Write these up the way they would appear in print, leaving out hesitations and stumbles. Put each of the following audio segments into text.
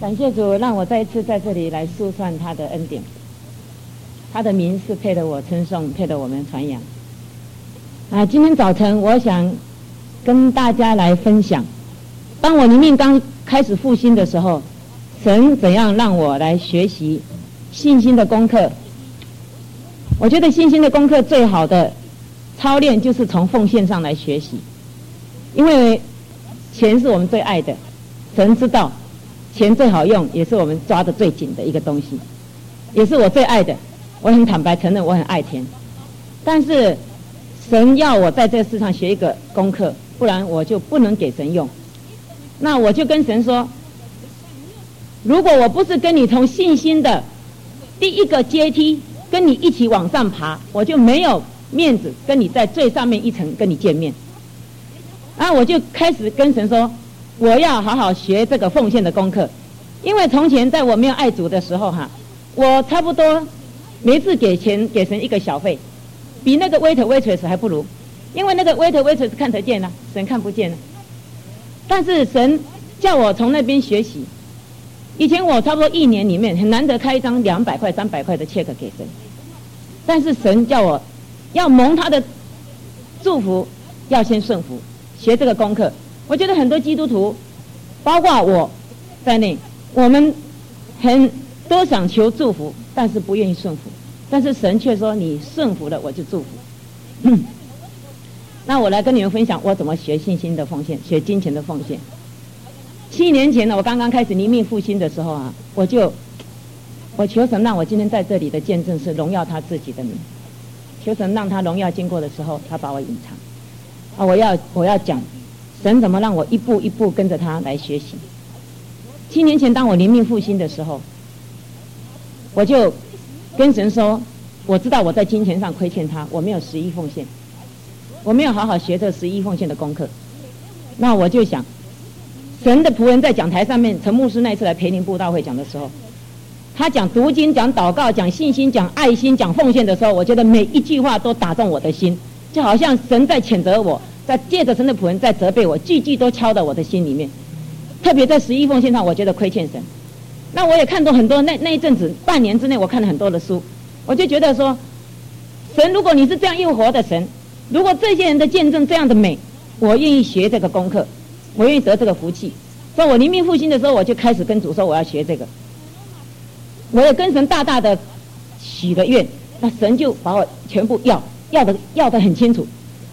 感谢主，让我再一次在这里来述算他的恩典。他的名是配得我称颂，配得我们传扬。今天早晨我想跟大家来分享，当我灵命刚开始复兴的时候，神怎样让我来学习信心的功课。我觉得信心的功课最好的操练就是从奉献上来学习，因为钱是我们最爱的，神知道钱最好用，也是我们抓得最紧的一个东西，也是我最爱的。我很坦白承认我很爱钱，但是神要我在这个世上学一个功课，不然我就不能给神用。那我就跟神说，如果我不是跟你从信心的第一个阶梯跟你一起往上爬，我就没有面子跟你在最上面一层跟你见面。我就开始跟神说，我要好好学这个奉献的功课。因为从前在我没有爱主的时候我差不多每次给钱给神一个小费，比那个 waiter waitress 还不如。因为那个 waiter waitress 看得见神看不见但是神叫我从那边学习。以前我差不多一年里面很难得开一张200块300块的 check 给神，但是神叫我要蒙他的祝福，要先顺服，学这个功课。我觉得很多基督徒包括我在内，我们都想求祝福，但是不愿意顺服，但是神却说你顺服了我就祝福。那我来跟你们分享我怎么学信心的奉献，学金钱的奉献。7年前呢，我刚刚开始灵命复兴的时候我求神让我今天在这里的见证是荣耀他自己的名，求神让他荣耀经过的时候他把我隐藏我要讲神怎么让我一步一步跟着他来学习。7年前当我灵命复兴的时候，我就跟神说，我知道我在金钱上亏欠他，我没有11奉献，我没有好好学这11奉献的功课。那我就想，神的仆人在讲台上面，陈牧师那次来培灵布道会讲的时候，他讲读经讲祷告讲信心讲爱心讲奉献的时候，我觉得每一句话都打中我的心，就好像神在谴责我，在借着神的仆人在责备我，句句都敲到我的心里面。特别在11奉献上我觉得亏欠神。那我也看到很多，那一阵子半年之内我看了很多的书，我就觉得说，神如果你是这样又活的神，如果这些人的见证这样的美，我愿意学这个功课，我愿意得这个福气。所以我灵命复兴的时候，我就开始跟主说我要学这个，我也跟神大大的许了愿，那神就把我全部要得很清楚。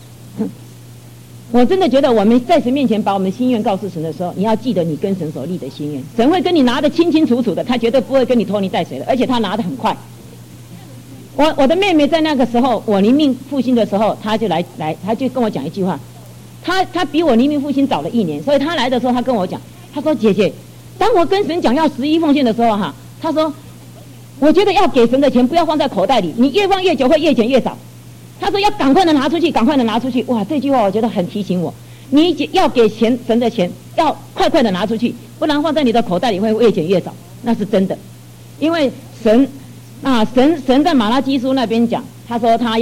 我真的觉得我们在神面前把我们的心愿告诉神的时候，你要记得你跟神所立的心愿，神会跟你拿得清清楚楚的，他绝对不会跟你拖泥带水的，而且他拿得很快。我的妹妹在那个时候我灵命复兴的时候，她就来她就跟我讲一句话，她比我灵命复兴早了1年，所以她来的时候她跟我讲，她说姐姐，当我跟神讲要11奉献的时候她说我觉得要给神的钱不要放在口袋里，你越放越久会越减越少。他说要赶快的拿出去，赶快的拿出去。哇，这句话我觉得很提醒我，你要给神的钱要快快的拿出去，不然放在你的口袋里会越减越少，那是真的。因为神在马拉基书那边讲，他说他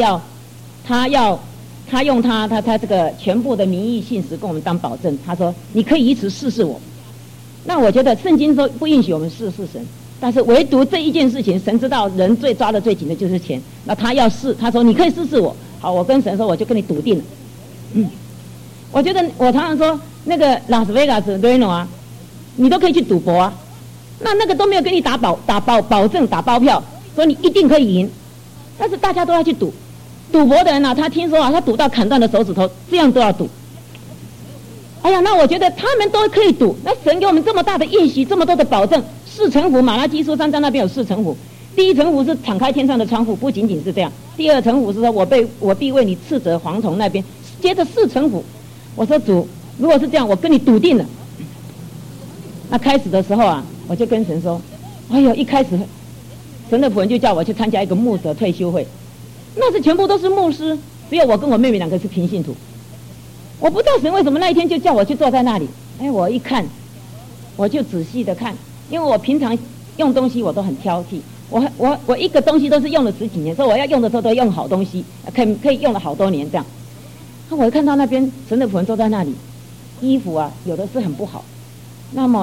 用他这个全部的名义信实跟我们当保证，他说你可以以此试试我。那我觉得圣经说不允许我们试试神，但是唯独这一件事情，神知道人最抓得最紧的就是钱，那他要试，他说你可以试试我。好，我跟神说我就跟你赌定了。我觉得我常常说那个拉斯维加斯 Reno 你都可以去赌博那个都没有给你打保证打包票说你一定可以赢，但是大家都要去赌博的人他听说他赌到砍断了手指头，这样都要赌。哎呀，那我觉得他们都可以赌，那神给我们这么大的应许，这么多的保证，4层府马拉基书3章那边有4层府，第1层府是敞开天上的窗户，不仅仅是这样，第2层府是说我必为你斥责蝗虫那边，接着4层府，我说主，如果是这样，我跟你笃定了。那开始的时候我就跟神说，哎呦，一开始神的仆人就叫我去参加一个牧者退休会，那是全部都是牧师，只有我跟我妹妹2个是平信徒。我不知道神为什么那一天就叫我去坐在那里。我一看，我就仔细的看，因为我平常用东西我都很挑剔，我一个东西都是用了10几年，所以我要用的时候都用好东西，可以用了好多年这样。我一看到那边神的仆人坐在那里，衣服有的是很不好，那么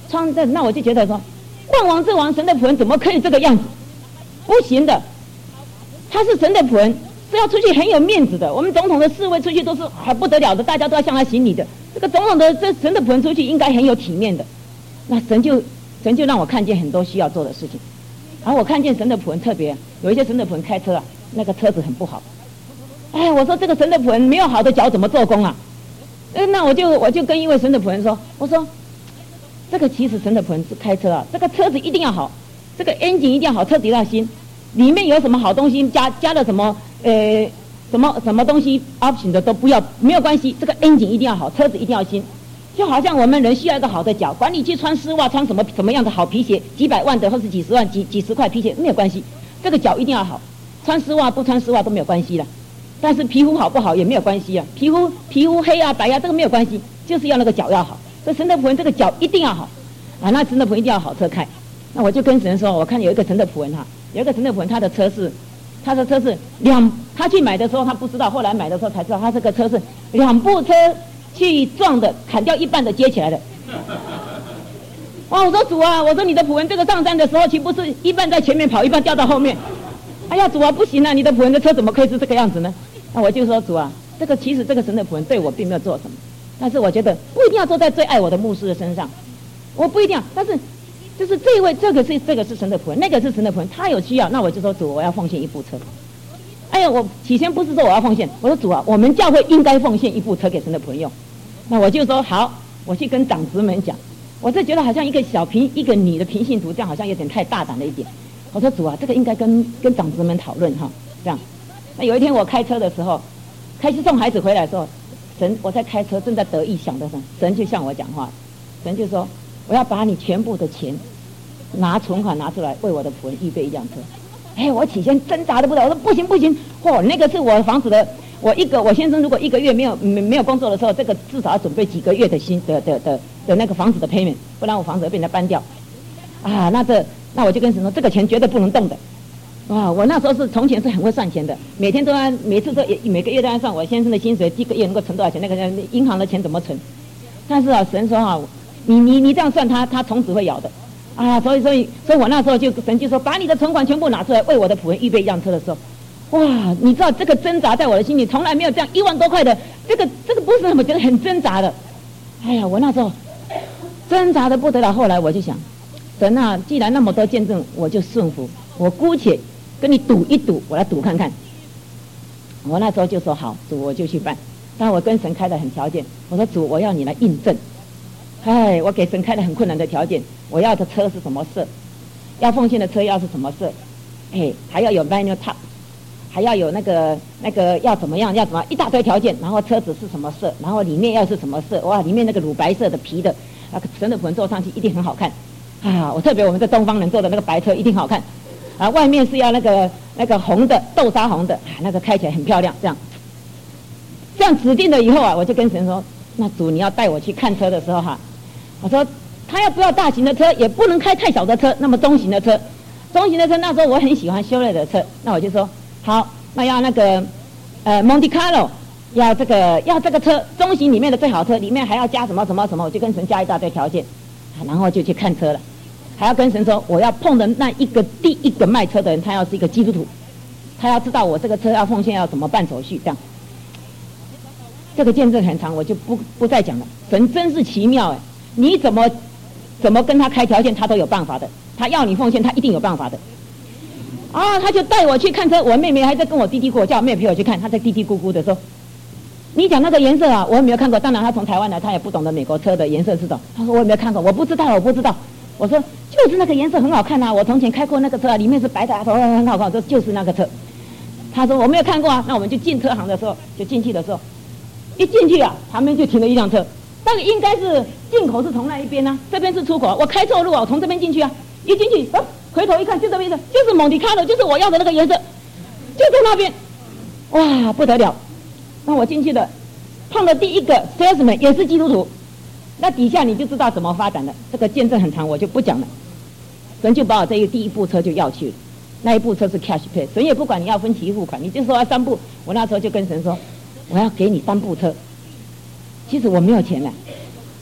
穿的，那我就觉得说，万王之王，神的仆人怎么可以这个样子？不行的，他是神的仆人，是要出去很有面子的。我们总统的侍卫出去都是还不得了的，大家都要向他行礼的。这个总统的这神的仆人出去应该很有体面的。那神就让我看见很多需要做的事情。然后我看见神的仆人特别，有一些神的仆人开车啊，那个车子很不好。哎，我说这个神的仆人没有好的脚怎么做工啊？那我就跟一位神的仆人说，我说这个其实神的仆人开车啊，这个车子一定要好，这个 engine 一定要好，车子一定要新，里面有什么好东西加了什么什么东西 option 的都不要，没有关系，这个 engine 一定要好，车子一定要新。就好像我们人需要一个好的脚，管你去穿丝袜，穿什么样的好皮鞋，几百万的或是几十万、几十块皮鞋没有关系，这个脚一定要好，穿丝袜不穿丝袜都没有关系了。但是皮肤好不好也没有关系啊，皮肤黑啊白啊这个没有关系，就是要那个脚要好。所以神的仆人这个脚一定要好啊，那神的仆人一定要好车开。那我就跟神说，我看有一个神的仆人有一个神的仆人，他的车是他去买的时候他不知道，后来买的时候才知道，他这个车是2部车去撞的，砍掉一半的接起来的。哇！我说主啊，我说你的仆人这个上山的时候，岂不是一半在前面跑，一半掉到后面？哎呀，主啊，不行啊，你的仆人的车怎么可以是这个样子呢？那我就说主啊，其实这个神的仆人对我并没有做什么，但是我觉得不一定要做在最爱我的牧师的身上，我不一定要，但是就是这个是神的仆人，那个是神的仆人，他有需要，那我就说主，我要奉献1部车。哎呀，我起先不是说我要奉献，我说主啊，我们教会应该奉献1部车给神的仆人用。那我就说好，我去跟长子们讲，我是觉得好像一个女的平信徒这样好像有点太大胆了一点。我说主啊，这个应该跟长子们讨论这样。那有一天我开车的时候，开始送孩子回来的时候，我在开车正在得意想的时候，神就向我讲话，神就说我要把你全部的钱存款拿出来为我的仆人预备1辆车。哎，我起先挣扎的不得了，我说不行，那个是我房子的，我先生如果1个月没有工作的时候，这个至少要准备几个月的那个房子的 payment， 不然我房子会被人家搬掉。啊，那我就跟神说，这个钱绝对不能动的。哇，我那时候从前是很会算钱的，每个月都要算我先生的薪水，这个月能够存多少钱，那个银行的钱怎么存。但是神说你这样算他从此会咬的。啊，所以我那时候神就说，把你的存款全部拿出来为我的仆人预备1辆车的时候，哇，你知道这个挣扎在我的心里从来没有这样1万多块的，这个不是我觉得很挣扎的。哎呀，我那时候挣扎的不得了。后来我就想，神啊，既然那么多见证，我就顺服，我姑且跟你赌一赌，我来赌看看。我那时候就说好，主，我就去办。但我跟神开了很条件，我说主，我要你来印证。哎，我给神开了很困难的条件，我要的车是什么色，要奉献的车要是什么色，哎，还要有 manual top， 还要有那个要怎么样，一大堆条件，然后车子是什么色，然后里面要是什么色，哇，里面那个乳白色的皮的，神的仆人坐上去一定很好看啊！我们这东方人坐的那个白车一定好看啊，外面是要那个红的豆沙红的，那个开起来很漂亮，这样指定了以后啊，我就跟神说，那主你要带我去看车的时候我说他要不要大型的车，也不能开太小的车，那么中型的车那时候我很喜欢修类的车，那我就说好，那要那个Monte Carlo， 要这个车中型里面的最好车，里面还要加什么，我就跟神加一大堆条件，然后就去看车了。还要跟神说，我要碰的第一个卖车的人，他要是一个基督徒，他要知道我这个车要奉献要怎么办手续，这样。这个见证很长，我就不再讲了。神真是奇妙你怎么跟他开条件，他都有办法的。他要你奉献，他一定有办法的。他就带我去看车，我妹妹还在跟我嘀嘀咕，叫我妹妹陪我去看，她在嘀嘀咕咕的说：“你讲那个颜色我也没有看过。当然，她从台湾来，她也不懂得美国车的颜色是什么。她说我也没有看过，我不知道。我说就是那个颜色很好看我从前开过那个车里面是白的很好看。我说就是那个车。她说我没有看过那我们就进车行的时候，一进去旁边就停了1辆车。那个应该是进口是从那一边这边是出口。我开错路我从这边进去一进去回头一看就这边就是蒙迪卡罗，就是我要的那个颜色，就在那边。哇，不得了！那我进去的碰了第一个 salesman 也是基督徒，那底下你就知道怎么发展了。这个见证很长，我就不讲了。神就把我这第一部车就要去了，那一部车是 cash pay， 神也不管你要分期付款，你就说要3部。我那时候就跟神说，我要给你3部车。其实我没有钱了，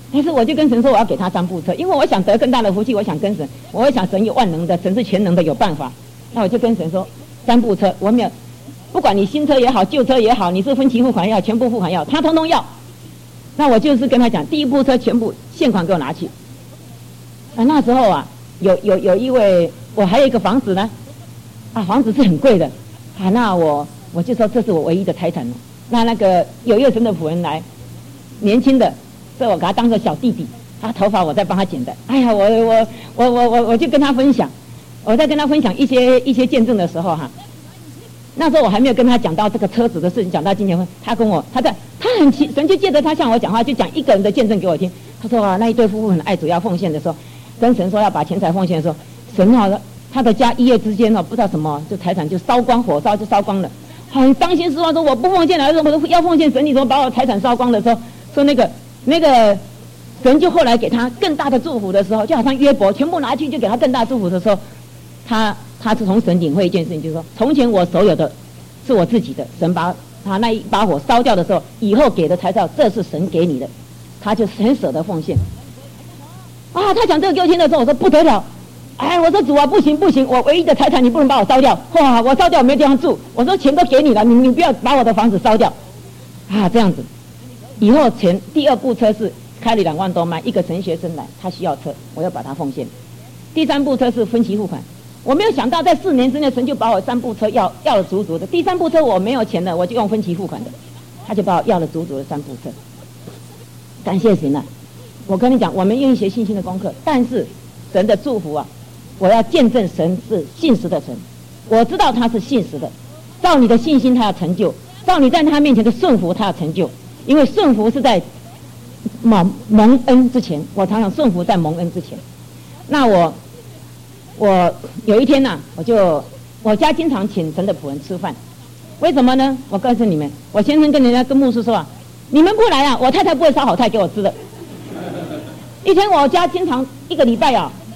但是我就跟神说我要给他3部车，因为我想得更大的福气，我想跟神，我会想神有万能的，神是全能的，有办法。那我就跟神说3部车，我没有，不管你新车也好，旧车也好，你是分期付款也好，全部付款要，他通通要。那我就是跟他讲，第1部车全部现款给我拿去。那时候啊，有一位，我还有一个房子呢，房子是很贵的，那我就说这是我唯一的财产了。那个有一个神的仆人来，年轻的，所以我给他当做小弟弟，他头发我在帮他剪的。哎呀，我就跟他分享，我在跟他分享一些见证的时候哈，那时候我还没有跟他讲到这个车子的事情，讲到今天他跟我，他很神就借着他向我讲话，就讲一个人的见证给我听。他说那一对夫妇很爱主要奉献的时候，跟神说要把钱财奉献的时候，神他的家一夜之间不知道什么，就财产就烧光，火烧就烧光了。很伤心失望，说我不奉献了，我都要奉献神，你怎么把我财产烧光的时候，说那个神就后来给他更大的祝福的时候，就好像约伯全部拿去就给他更大祝福的时候，他是从神领会一件事情，就是说从前我所有的是我自己的，神把他那一把火烧掉的时候，以后给的才知道这是神给你的，他就很舍得奉献。他讲这个给我听的时候，我说不得了。我说主啊，不行，我唯一的财产你不能把我烧掉，哇，我烧掉我没地方住，我说钱都给你了，你不要把我的房子烧掉，这样子，以后第2部车是开了2万多迈，一个神学生来，他需要车，我要把他奉献。第3部车是分期付款，我没有想到在4年之内，神就把我3部车要了足足的。第3部车我没有钱了，我就用分期付款的，他就把我要了足足的3部车，感谢神啊！我跟你讲，我们愿意学信心的功课，但是神的祝福我要见证神是信实的神，我知道他是信实的，照你的信心他要成就，照你在他面前的顺服他要成就，因为顺服是在蒙恩之前，我常常顺服在蒙恩之前。那我有一天我家经常请神的仆人吃饭，为什么呢？我告诉你们，我先生跟牧师说你们不来我太太不会烧好菜给我吃的。以前我家经常1个礼拜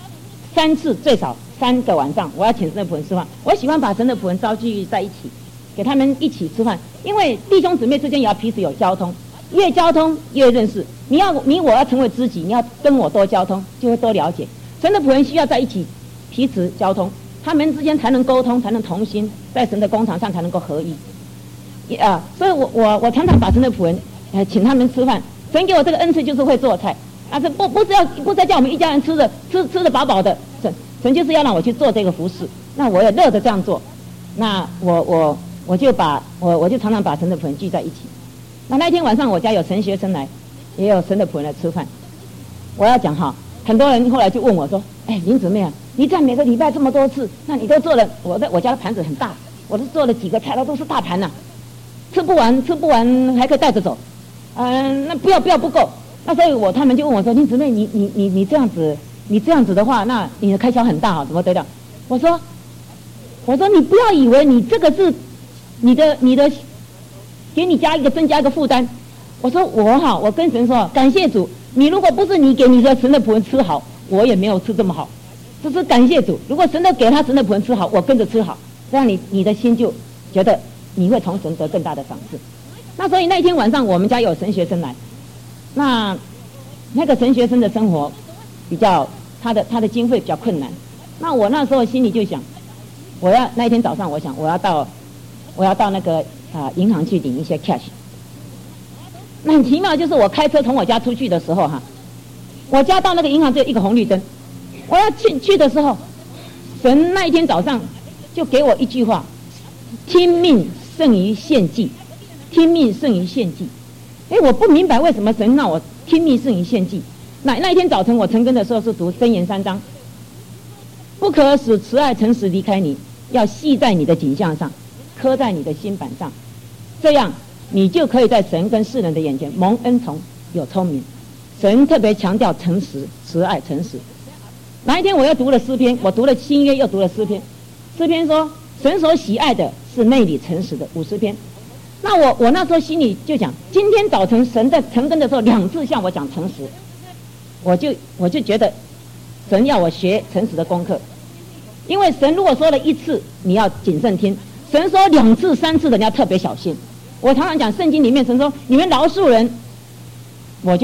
3次，最少3个晚上，我要请神的仆人吃饭。我喜欢把神的仆人召集在一起，给他们一起吃饭，因为弟兄姊妹之间也要彼此有交通，越交通越认识。你我要成为知己，你要跟我多交通，就会多了解。神的仆人需要在一起彼此交通，他们之间才能沟通，才能同心，在神的工厂上才能够合一。所以我常常把神的仆人请他们吃饭。神给我这个恩赐就是会做菜。是不是叫我们一家人吃得饱饱的，神就是要让我去做这个服事，那我也乐得这样做。那我就常常把神的仆人聚在一起。那一天晚上我家有神学生来，也有神的仆人来吃饭。我要讲很多人后来就问我说，林姊妹你在每个礼拜这么多次，那你都做了，我家的盘子很大，我都做了几个菜，都是大盘吃不完还可以带着走，那不要不够。那所以他们就问我说，林姊妹你这样子的话，那你的开销很大怎么得了？我说你不要以为你这个是你的给你增加一个负担。我说我跟神说，感谢主，你如果不是你给你的神的仆人吃好，我也没有吃这么好，这是感谢主。如果神的给他神的仆人吃好，我跟着吃好，这样你的心就觉得你会从神得更大的赏赐。那所以那天晚上我们家有神学生来，那个神学生的生活比较他的经费比较困难。那我那时候心里就想，那一天早上我想我要到那个银行去领一些 cash。那很奇妙，就是我开车从我家出去的时候我家到那个银行只有一个红绿灯，我要去的时候，神那一天早上就给我一句话：听命胜于献祭，听命胜于献祭。我不明白为什么神让我听命胜于献祭。那一天早晨我晨更的时候是读箴言3章，不可使慈爱诚实离开你，要系在你的颈项上，刻在你的心板上，这样你就可以在神跟世人的眼前蒙恩宠，有聪明。神特别强调诚实、慈爱、诚实。哪一天我又读了诗篇，我读了新约又读了诗篇。诗篇说神所喜爱的是内里诚实的，50篇。那我那时候心里就讲，今天早晨神在晨更的时候2次向我讲诚实，我就觉得神要我学诚实的功课。因为神如果说了1次，你要谨慎听；神说2次、3次的，你要特别小心。我常常讲圣经里面神说你们饶恕人，我就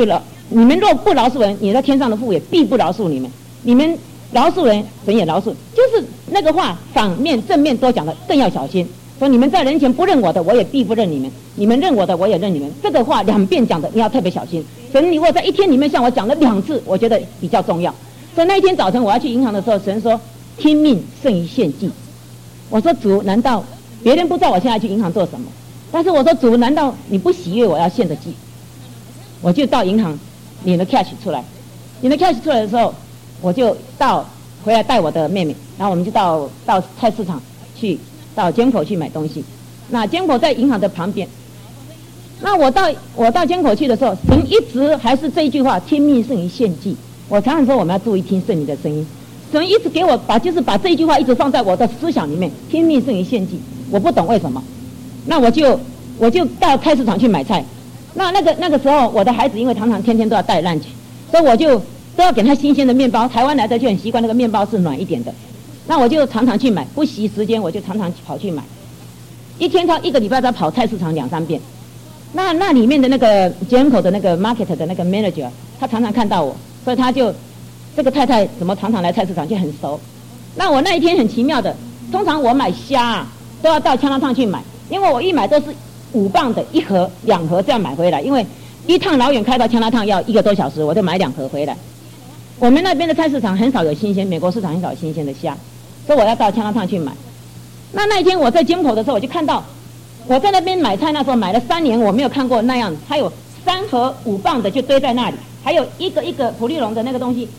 你们若不饶恕人，你在天上的父也必不饶恕你们。你们饶恕人，神也饶恕。就是那个话，反面正面都讲的，更要小心。说你们在人前不认我的，我也必不认你们；你们认我的，我也认你们。这个话两遍讲的，你要特别小心。神，你如果在一天里面向我讲了2次，我觉得比较重要。所以那一天早晨我要去银行的时候，神说听命胜于献祭。我说主，难道别人不知道我现在去银行做什么？但是我说主，难道你不喜悦我要献的祭？我就到银行领了 cash 出来，领了 cash 出来的时候，我就回来带我的妹妹，然后我们就到菜市场去，到街口去买东西。那街口在银行的旁边。那我到街口去的时候，神一直还是这一句话：听命胜于献祭。我常常说我们要注意听圣灵的声音。神一直给我把这一句话一直放在我的思想里面，听命胜于献祭。我不懂为什么。那我就到菜市场去买菜。那个时候，我的孩子因为常常天天都要带lunch，所以我就都要给他新鲜的面包。台湾来的就很习惯那个面包是软一点的。那我就常常去买，不惜时间我就常常跑去买。一个礼拜他跑菜市场2-3遍。那里面的那个街口的那个 market 的那个 manager， 他常常看到我，所以他就这个太太怎么常常来菜市场就很熟。那我那一天很奇妙的，通常我买虾都要到枪浪烫去买，因为我一买都是5磅的1盒2盒这样买回来，因为一趟老远开到枪浪烫要1个多小时，我就买2盒回来。我们那边的菜市场很少有新鲜，美国市场很少有新鲜的虾，所以我要到枪浪烫去买。那一天我在街口的时候，我就看到我在那边买菜，那时候买了3年，我没有看过那样，还有3盒5磅的就堆在那里，还有一个普利龙的那个东西，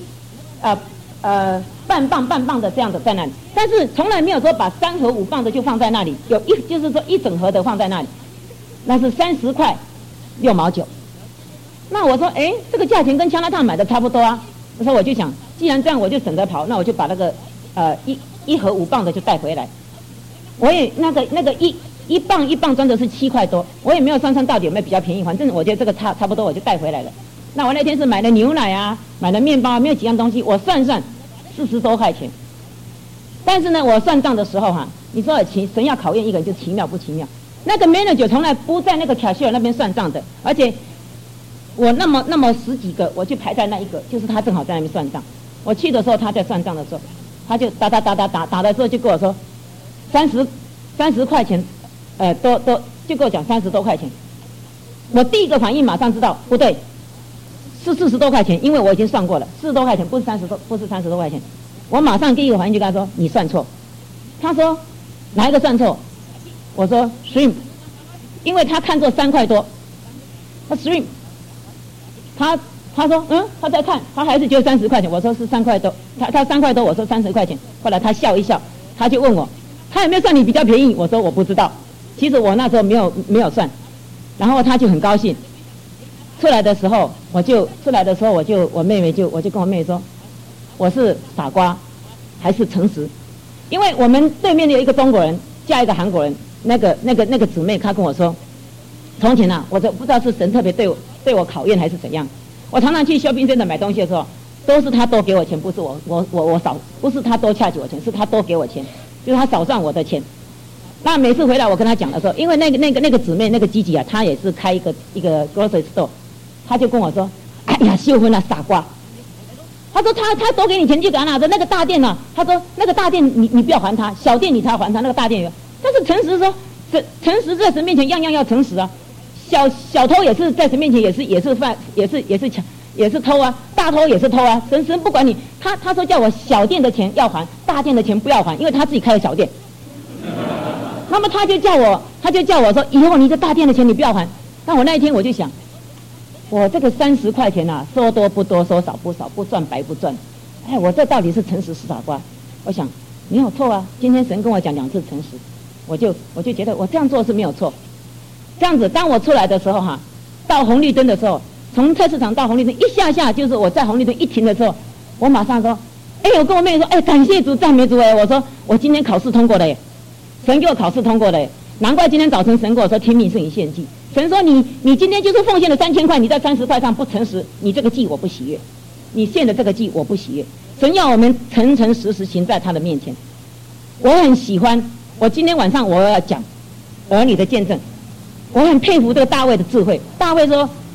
半磅的这样的在那里，但是从来没有说把3盒5磅的就放在那里，就是说一整盒的放在那里，那是30块6毛9。那我说，这个价钱跟枪拉烫买的差不多啊。那时候我就想，既然这样，我就省得跑，那我就把那个一盒5磅的就带回来。我也那个一磅装的是7块多，我也没有算到底有没有比较便宜，反正我觉得这个差不多，我就带回来了。那我那天是买了牛奶啊，买了面包啊，没有几样东西，我算40多块钱。但是呢，我算账的时候你说神要考验一个人就奇妙不奇妙？那个 manager 从来不在那个 cashier 那边算账的，而且我那么10几个，我就排在那一个，就是他正好在那边算账。我去的时候，他在算账的时候，他就打的时候就跟我说30块钱，就跟我讲30多块钱。我第一个反应马上知道不对，是40多块钱，因为我已经算过了，40多块钱不是30多块钱。我马上第一个反应就跟他说你算错。他说哪一个算错？我说 shrimp， 因为他看作3块多，他 shrimp， 他说他在看，他还是觉得30块钱。我说是3块多，他3块多，我说30块钱。后来他笑一笑，他就问我他有没有算你比较便宜？我说我不知道，其实我那时候没有算。然后他就很高兴。出来的时候我就我妹妹我就跟我妹妹说，我是傻瓜还是诚实？因为我们对面有一个中国人嫁一个韩国人，那个姊妹她跟我说，从前我就不知道是神特别对我考验还是怎样。我常常去shopping center买东西的时候，都是他多给我钱，不是我少，不是他多charge我钱，是他多给我钱，就是他少赚我的钱。那每次回来我跟他讲的时候，因为那个姊妹那个吉吉她也是开一个 grocery store， 他就跟我说，哎呀，秀芬傻瓜。他说他多给你钱就给他拿着那个大店他说那个大店你不要还他，小店你才要还他，那个大店有。但是诚实说，诚实在神面前样样要诚实啊。小偷也是在神面前也是犯也是抢也是偷啊，大偷也是偷啊。神不管你，他说叫我小店的钱要还，大店的钱不要还，因为他自己开了小店。那么他就叫我说，以后你这大店的钱你不要还。那我那一天我就想，我这个30块钱说多不多，说少不少，不赚白不赚。我这到底是诚实是傻瓜？我想没有错啊。今天神跟我讲2次诚实，我就觉得我这样做是没有错。这样子，当我出来的时候到红绿灯的时候，从菜市场到红绿灯一下就是我在红绿灯一停的时候，我马上说，我跟我妹妹说，感谢主，赞美主我说我今天考试通过了耶，神给我考试通过了耶，难怪今天早晨神跟我说听命胜于献祭。神说你今天就是奉献了3000块，你在30块上不诚实，你这个祭我不喜悦，你献的这个祭我不喜悦。神要我们诚诚实实行在他的面前。我很喜欢，我今天晚上我要讲儿女的见证。我很佩服这个大卫的智慧。大卫说，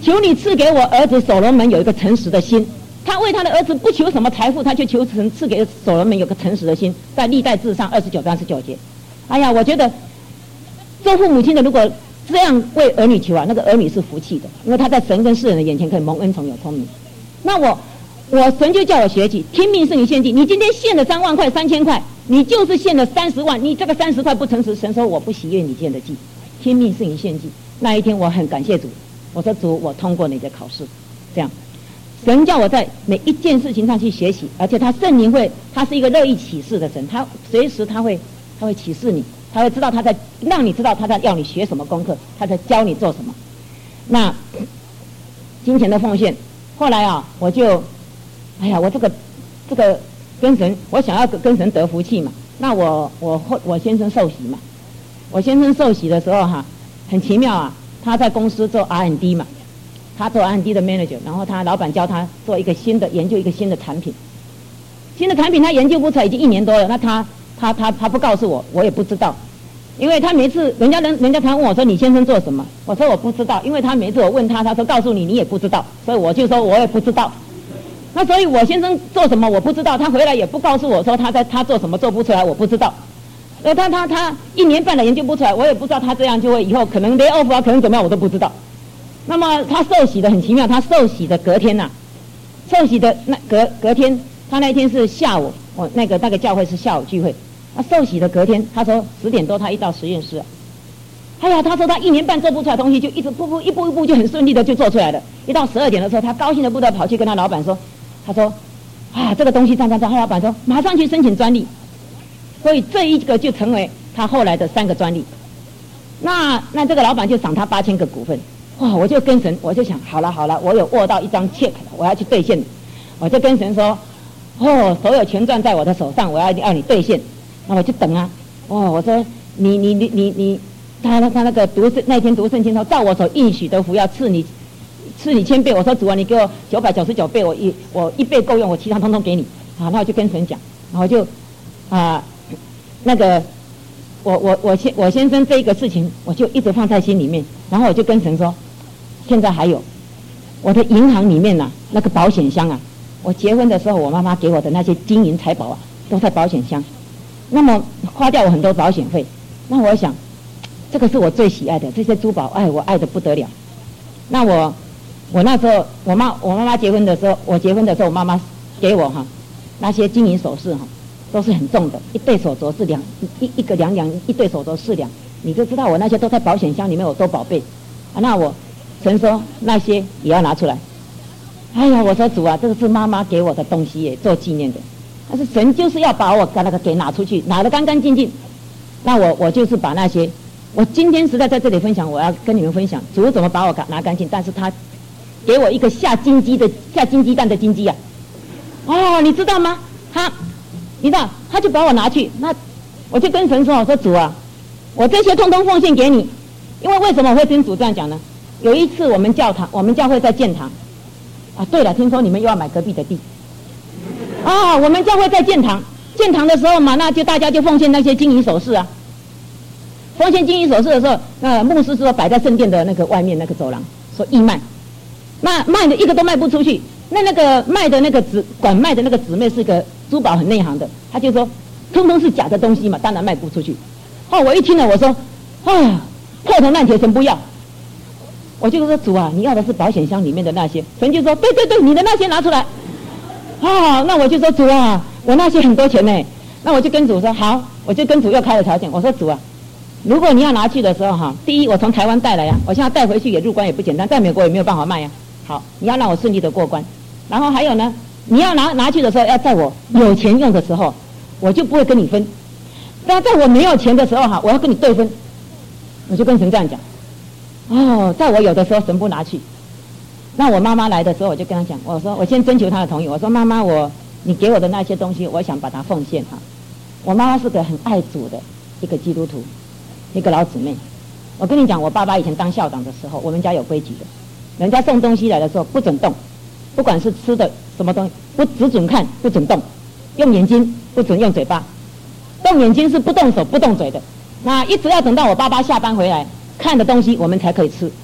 求你赐给我儿子所罗门有一个诚实的心。他为他的儿子不求什么财富，他就求神赐给所罗门有个诚实的心，在历代志上29章19节。哎呀，我觉得做父母亲的如果这样为儿女求啊，那个儿女是福气的，因为他在神跟世人的眼前可以蒙恩宠有聪明。那我神就叫我学习，听命是你献祭。你今天献了3万块、3000块，你就是献了30万，你这个30块不诚实，神说我不喜悦你献的祭。听命是你献祭。那一天我很感谢主，我说主，我通过你的考试，这样。神叫我在每一件事情上去学习，而且他圣灵他是一个乐意启示的神，他随时他会启示你，他会知道他在让你知道他在要你学什么功课，他在教你做什么。那金钱的奉献，后来啊，我就，哎呀，我这个跟神，我想要跟神得福气嘛。那我先生受洗嘛，我先生受洗的时候哈，很奇妙啊，他在公司做 R&D 嘛。他做 R&D 的 manager， 然后他老板教他做研究一个新的产品，他研究不出来已经1年多了。那他不告诉我，我也不知道，因为他每次人家常问我说你先生做什么，我说我不知道，因为他每次我问他说告诉你你也不知道，所以我就说我也不知道。那所以我先生做什么我不知道，他回来也不告诉我说他做什么做不出来，我不知道。他1年半了研究不出来，我也不知道他这样就会以后可能 lay off 啊，可能怎么样我都不知道。那么他受洗的很奇妙，他受洗的隔天受洗的那隔天，他那一天是下午，我那个教会是下午聚会，他受洗的隔天，他说10点多他一到实验室，哎呀，他说他1年半做不出来的东西，就一步一步就很顺利的就做出来了。一到12点的时候，他高兴的不得了，跑去跟他老板说，他说啊这个东西这样，他老板说马上去申请专利，所以这一个就成为他后来的3个专利。那这个老板就赏他8000个股份。哇！我就跟神，我就想，好了，我有握到一张 check 了，我要去兑现。我就跟神说，所有权状在我的手上，我要你兑现。那我就等啊，我说他那个那天读圣经说，照我所应许的福要赐你1000倍。我说主啊，你给我999倍，我1倍够用，我其他通通给你。好，那我就跟神讲，然后就那个我先生这个事情，我就一直放在心里面。然后我就跟神说，现在还有我的银行里面那个保险箱我结婚的时候我妈妈给我的那些金银财宝都在保险箱，那么花掉我很多保险费。那我想这个是我最喜爱的这些珠宝，我爱得不得了。那我那时候我妈妈结婚的时候，我妈妈给我那些金银首饰都是很重的，一对手镯是一个2两，一对手镯4两，你就知道我那些都在保险箱里面，我都宝贝那神说那些也要拿出来。哎呀，我说主啊，这个是妈妈给我的东西耶，做纪念的。但是神就是要把我给拿出去，拿得干干净净。那我就是把那些，我今天实在在这里分享，我要跟你们分享主怎么把我拿干净。但是他给我一个下金鸡蛋的金鸡你知道吗？他就把我拿去，那我就跟神说，我说主啊，我这些通通奉献给你。因为什么我会跟主这样讲呢？有一次我们教会在建堂对了，听说你们又要买隔壁的地我们教会在建堂的时候嘛，那就大家就奉献那些金银首饰奉献金银首饰的时候，那牧师说摆在圣殿的那个外面那个走廊，说义卖，那卖的一个都卖不出去。那个卖的那个管卖的那个姊妹是个珠宝很内行的，他就说通通是假的东西嘛，当然卖不出去。我一听了，我说破铜烂铁神不要。我就说主啊，你要的是保险箱里面的那些。神就说对，你的那些拿出来。那我就说主啊，我那些很多钱呢。那我就跟主说好，我就跟主又开了条件。我说主啊，如果你要拿去的时候第一我从台湾带来我现在带回去也入关也不简单，在美国也没有办法卖好，你要让我顺利的过关。然后还有呢，你要拿去的时候，要在我有钱用的时候，我就不会跟你分。但在我没有钱的时候我要跟你对分。我就跟神这样讲。在我有的时候神不拿去。那我妈妈来的时候，我就跟她讲，我说我先征求她的同意。我说妈妈，你给我的那些东西，我想把它奉献我妈妈是个很爱主的一个基督徒，一个老姊妹。我跟你讲，我爸爸以前当校长的时候，我们家有规矩的，人家送东西来的时候不准动，不管是吃的什么东西，只准看不准动，用眼睛不准用嘴巴，动眼睛是不动手不动嘴的。那一直要等到我爸爸下班回来看的东西我们才可以吃。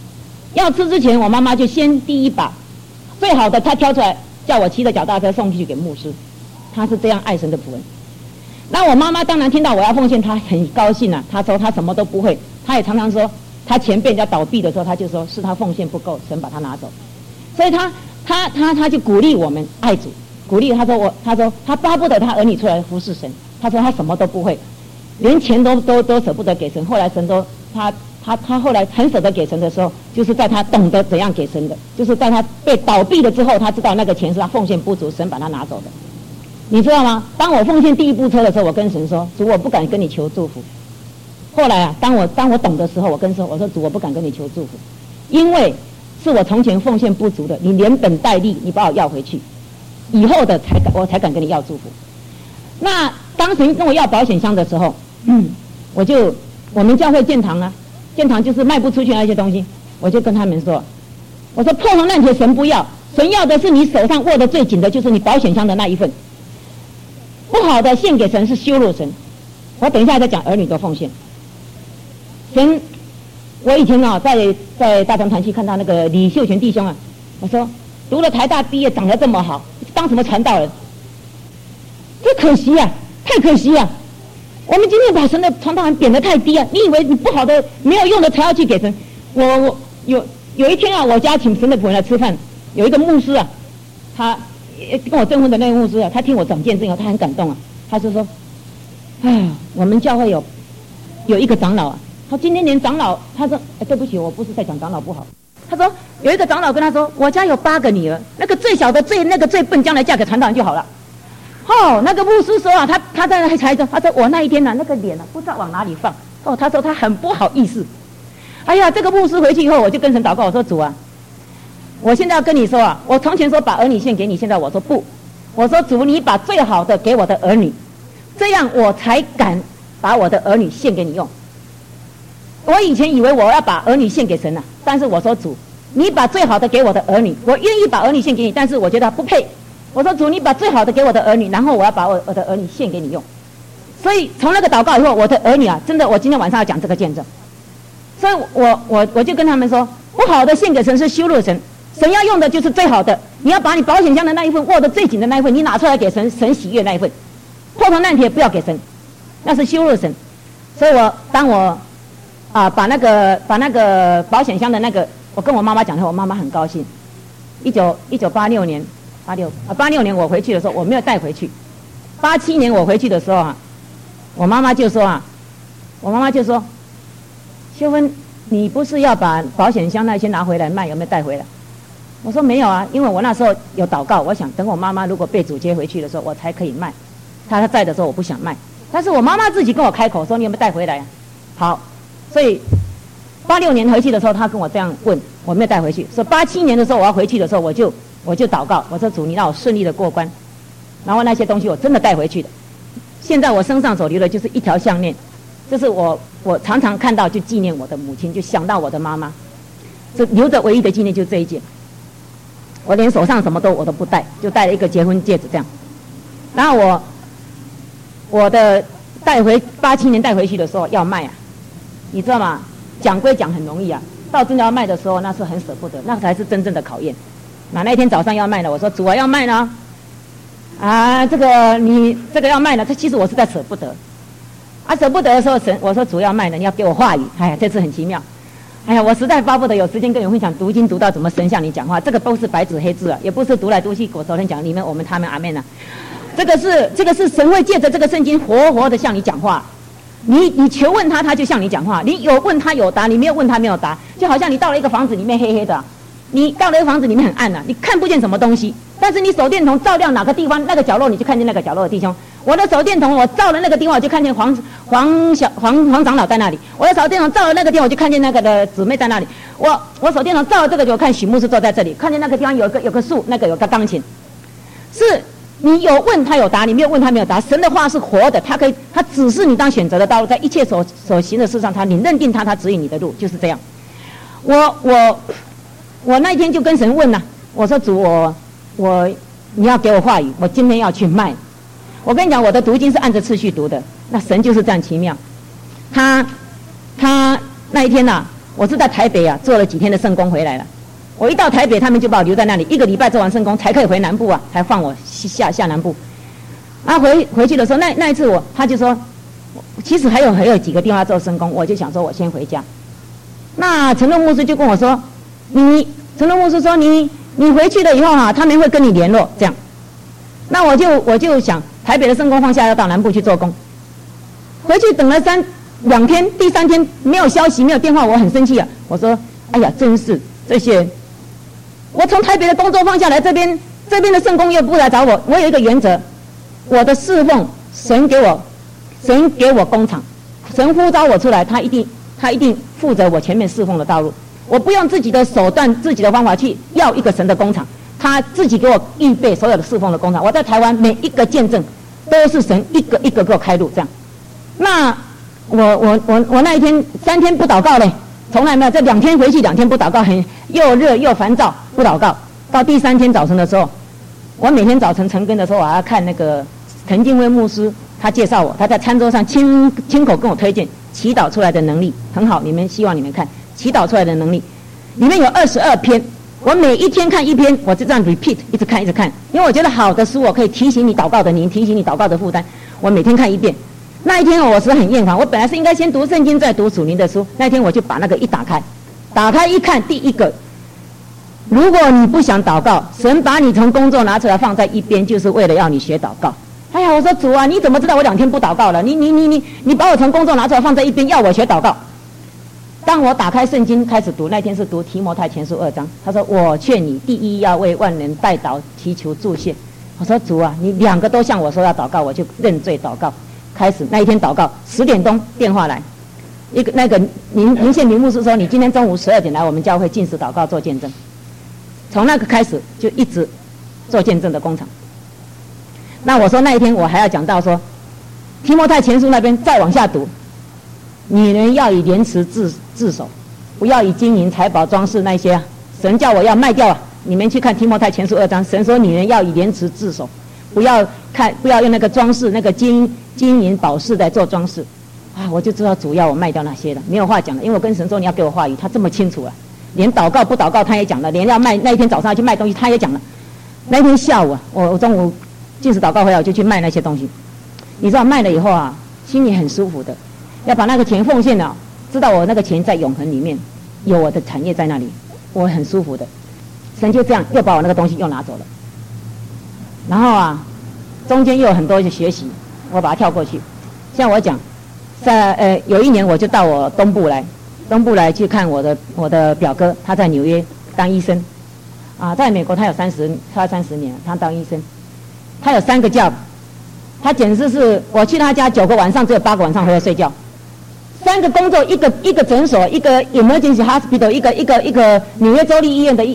要吃之前，我妈妈就先第一把最好的，她挑出来，叫我骑着脚踏车送去给牧师。她是这样爱神的仆人。那我妈妈当然听到我要奉献，她很高兴啊。她说她什么都不会，她也常常说，她钱被人家倒闭的时候，她就说是她奉献不够，神把她拿走。所以她就鼓励我们爱主，鼓励她说她巴不得她儿女出来服侍神。她说她什么都不会，连钱都舍不得给神。后来神都他后来很舍得给神的时候，就是在他懂得怎样给神的，就是在他被倒闭了之后，他知道那个钱是他奉献不足，神把他拿走的。你知道吗？当我奉献第一部车的时候，我跟神说：“主，我不敢跟你求祝福。”后来啊，当我懂的时候，我说：“主，我不敢跟你求祝福，因为是我从前奉献不足的，你连本带利，你把我要回去，以后的我才敢跟你要祝福。”那当神跟我要保险箱的时候，我们教会建堂啊。建堂就是卖不出去那些东西，我就跟他们说，我说破铜烂铁神不要，神要的是你手上握得最紧的，就是你保险箱的那一份。不好的献给神是羞辱神。我等一下再讲儿女的奉献。神，我以前啊在大同团契看到那个李秀全弟兄啊，我说读了台大毕业长得这么好，当什么传道人？这可惜啊，太可惜啊！我们今天把神的传道人贬得太低啊！你以为你不好的没有用的才要去给神？我有一天啊，我家请神的仆人来吃饭，有一个牧师啊，他跟我证婚的那个牧师啊，他听我讲见证以后，他很感动啊，他就说：“哎，我们教会有一个长老啊，他今天连长老，他说，对不起，我不是在讲长老不好。他说有一个长老跟他说，我家有8个女儿，那个最小的最笨，将来嫁给传道人就好了。”哦，那个牧师说啊，他在那才说，他说我那一天呢，那个脸不知道往哪里放。哦，他说他很不好意思。哎呀，这个牧师回去以后，我就跟神祷告，我说主啊，我现在要跟你说啊，我从前说把儿女献给你，现在我说不，我说主，你把最好的给我的儿女，这样我才敢把我的儿女献给你用。我以前以为我要把儿女献给神啊，但是我说主，你把最好的给我的儿女，我愿意把儿女献给你，但是我觉得不配。我说主，你把最好的给我的儿女，然后我要把我的儿女献给你用。所以从那个祷告以后，我的儿女啊，真的，我今天晚上要讲这个见证。所以我就跟他们说，不好的献给神是羞辱神，神要用的就是最好的。你要把你保险箱的那一份握得最紧的那一份，你拿出来给神，神喜悦那一份。破铜烂铁不要给神，那是羞辱神。所以当我把那个保险箱的那个，我跟我妈妈讲的，我妈妈很高兴。1986年。86年我回去的时候，我没有带回去。87年我回去的时候啊，我妈妈就说，秀芬，你不是要把保险箱那些拿回来卖，有没有带回来？我说没有啊，因为我那时候有祷告，我想等我妈妈如果被主接回去的时候，我才可以卖。她在的时候我不想卖，但是我妈妈自己跟我开口说，你有没有带回来啊？好，所以86年回去的时候，她跟我这样问，我没有带回去。所以87年的时候我要回去的时候，我就祷告，我说主，你让我顺利的过关。然后那些东西我真的带回去的。现在我身上所留的就是一条项链，这是我常常看到就纪念我的母亲，就想到我的妈妈。这留着唯一的纪念就这一件。我连手上什么我都不带，就带了一个结婚戒指这样。然后我的87年带回去的时候要卖啊，你知道吗？讲归讲很容易啊，到真的要卖的时候那是很舍不得，那才是真正的考验。那天早上要卖了，我说主啊要卖呢，你这个要卖了，其实我是在舍不得，舍不得的时候我说主要卖了，你要给我话语，哎呀这次很奇妙，哎呀我实在巴不得有时间跟你分享读经读到怎么神向你讲话，这个都是白纸黑字啊，也不是读来读去我昨天讲里面我们他们阿们啊，这个是神会借着这个圣经活活的向你讲话，你求问他就向你讲话，你有问他有答，你没有问他没有答，就好像你到了一个房子里面黑黑的。你到了一个房子里面很暗啊，你看不见什么东西，但是你手电筒照亮哪个地方，那个角落你就看见那个角落的弟兄。我的手电筒我照了那个地方，我就看见黄长老在那里。我的手电筒照了那个地方，我就看见那个的姊妹在那里。我手电筒照了这个，就看许牧师坐在这里，看见那个地方有个树，那个有个钢琴。是你有问他有答，你没有问他没有答。神的话是活的，他指示你当选择的道路，在一切所行的事上，你认定他指引你的路，就是这样。我那一天就跟神问了，我说主，你要给我话语，我今天要去卖。我跟你讲，我的读经是按着次序读的，那神就是这样奇妙。他那一天我是在台北啊做了几天的圣工回来了。我一到台北，他们就把我留在那里1个礼拜做完圣工才可以回南部啊，才放我下南部。啊，回去的时候，那一次他就说，其实还有几个地方要做圣工，我就想说我先回家。那陈洛牧师就跟我说，陈洛牧师说你回去了以后啊，他们会跟你联络这样。那我就想台北的圣工放下要到南部去做工，回去等了2天，第3天没有消息没有电话，我很生气啊。我说哎呀，真是这些，我从台北的工作放下来，这边的圣工又不来找我。我有一个原则，我的侍奉，神给我工厂，神呼召我出来，他一定负责我前面侍奉的道路。我不用自己的手段、自己的方法去要一个神的工厂，他自己给我预备所有的侍奉的工厂。我在台湾每一个见证都是神一个一个给我开路，这样。那我那一天3天不祷告嘞，从来没有。这2天回去2天不祷告，又热又烦躁，不祷告。到第3天早晨的时候，我每天早晨晨更的时候，我要看那个陈敬辉牧师，他介绍我，他在餐桌上亲口跟我推荐祈祷出来的能力很好，希望你们看祈祷出来的能力，里面有22篇，我每一天看1篇，我就这样 repeat 一直看，因为我觉得好的书我可以提醒你祷告的灵，提醒你祷告的负担，我每天看1遍。那一天我是很厌烦，我本来是应该先读圣经再读属灵的书，那一天我就把那个一打开一看，第一个，如果你不想祷告，神把你从工作拿出来放在一边，就是为了要你学祷告。哎呀，我说主啊，你怎么知道我2天不祷告了？你把我从工作拿出来放在一边，要我学祷告。当我打开圣经开始读，那天是读提摩太前书2章，他说我劝你第一要为万人代祷祈求祝谢。我说主啊，你2个都向我说要祷告，我就认罪祷告。开始那一天祷告，10点钟电话来，那个林宪明牧师说，你今天中午12点来我们教会禁食祷告做见证。从那个开始就一直做见证的工厂。那我说那一天我还要讲到说，提摩太前书那边再往下读，女人要以廉耻自守，不要以金银财宝装饰那些啊，神叫我要卖掉啊。你们去看提摩太前书2章，神说女人要以廉耻自守，不要用那个装饰那个金银宝饰来做装饰啊。我就知道主要我卖掉那些了，没有话讲了，因为我跟神说你要给我话语，他这么清楚了，连祷告不祷告他也讲了，连要卖那一天早上要去卖东西他也讲了。那天下午啊，我中午禁食祷告回来我就去卖那些东西，你知道卖了以后啊，心里很舒服的，要把那个钱奉献了，知道我那个钱在永恒里面有我的产业在那里，我很舒服的。神就这样又把我那个东西又拿走了，然后啊中间又有很多的学习，我把它跳过去。像我讲有一年我就到我东部来去看我的表哥，他在纽约当医生啊，在美国他30年他当医生，他有3个job，他简直是我去他家9个晚上只有8个晚上回来睡觉，3个工作，一个诊所，一个 emergency hospital， 一个纽约州立医院的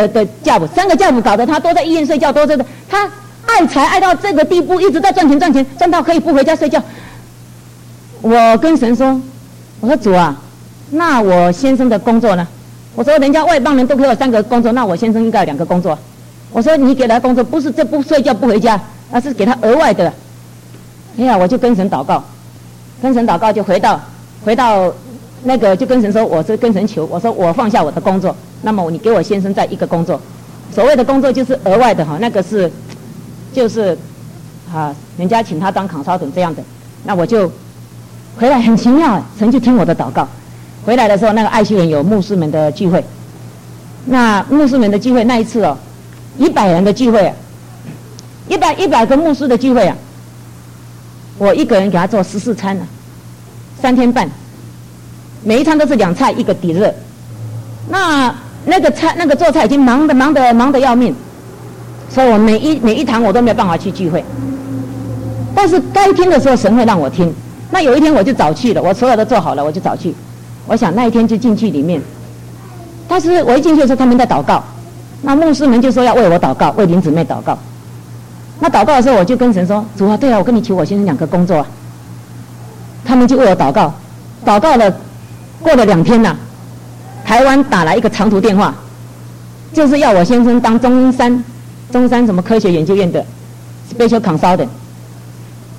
job，3个job搞得他都在医院睡觉，都在他爱财爱到这个地步，一直在赚钱，赚到可以不回家睡觉。我跟神说，我说主啊，那我先生的工作呢？我说人家外邦人都给我3个工作，那我先生应该有2个工作。我说你给他工作不是不睡觉不回家，而是给他额外的。哎呀，我就跟神祷告，就回到那个就跟神说，我是跟神求，我说我放下我的工作，那么你给我先生再1个工作，所谓的工作就是额外的哈，那个是就是人家请他当consultant这样的，那我就回来很奇妙，神就听我的祷告。回来的时候，那个爱惜园有牧师们的聚会，那牧师们的聚会那一次哦，100人的聚会啊，100个牧师的聚会啊，我一个人给他做14餐啊，3天半，每一餐都是2菜1个底热。那个做菜已经忙得要命，所以我每一堂我都没有办法去聚会。但是该听的时候神会让我听。那有一天我就早去了，我所有的做好了我就早去。我想那一天就进去里面，但是我一进去的时候他们在祷告，那牧师们就说要为我祷告，为林姊妹祷告。那祷告的时候我就跟神说，主啊，对啊，我跟你求我先生2个工作啊。他们就为我祷告，祷告了，过了2天台湾打来一个长途电话，就是要我先生当中山什么科学研究院的 special consultant。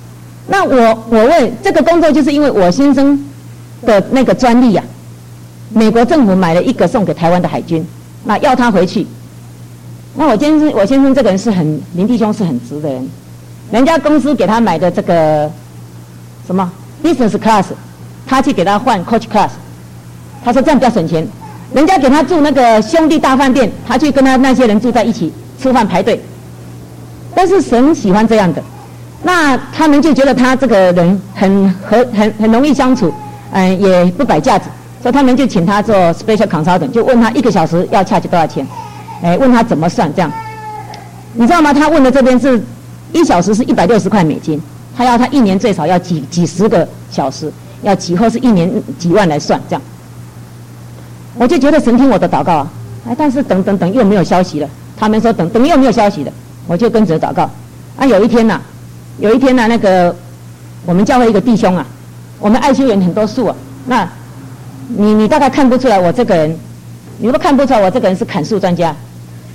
那我问这个工作，就是因为我先生的那个专利啊， 美国政府买了1个送给台湾的海军，那要他回去。那我先生这个人是林弟兄是很直的人，人家公司给他买的这个什么 business class， 他去给他换 coach class， 他说这样比较省钱。人家给他住那个兄弟大饭店，他去跟他那些人住在一起吃饭排队。但是神喜欢这样的，那他们就觉得他这个人很容易相处，也不摆架子，所以他们就请他做 special consultant， 就问他1个小时要charge多少钱，问他怎么算这样。你知道吗？他问的这边是1小时是160块美金，他要他1年最少要几十个小时，要几或是1年几万来算这样。我就觉得神听我的祷告啊，但是等又没有消息了。他们说等又没有消息了，我就跟着祷告。有一天呐，那个我们教会一个弟兄啊，我们爱修园很多树啊，那你大概看不出来我这个人，你都看不出来我这个人是砍树专家。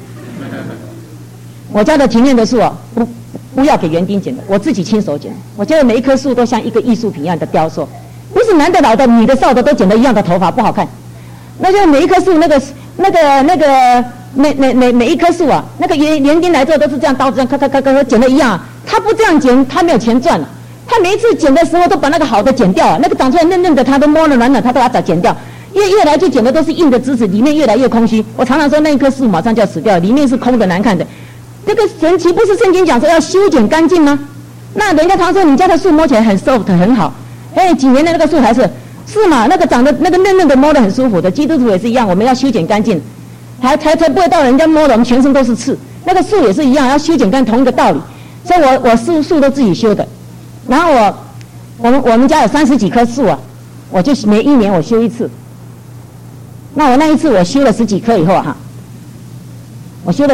我家的庭院的树啊，不要给园丁剪的，我自己亲手剪。我觉得每一棵树都像一个艺术品一样的雕塑，不是男的、老的、女的、少的都剪得一样的头发，不好看。那就每一棵树每一棵树啊，那个园丁来做都是这样刀子这样咔剪得一样啊。他不这样剪，他没有钱赚了。他每一次剪的时候都把那个好的剪掉啊，那个长出来嫩嫩的他都摸了软软，他都把它剪掉。越来就剪的都是硬的枝子，里面越来越空虚。我常常说那一棵树马上就要死掉，里面是空的难看的。这个神奇不是圣经讲说要修剪干净吗？那人家常说你家的树摸起来很 soft 很好，几年的那个树还是嘛，那个长得那个嫩嫩的摸得很舒服的。基督徒也是一样，我们要修剪干净，才不会到人家摸的我们全身都是刺。那个树也是一样，要修剪干净，同一个道理。所以我树都自己修的。然后我们家有30几棵树啊，我就每1年我修1次。那我那一次我修了10几棵以后哈，我就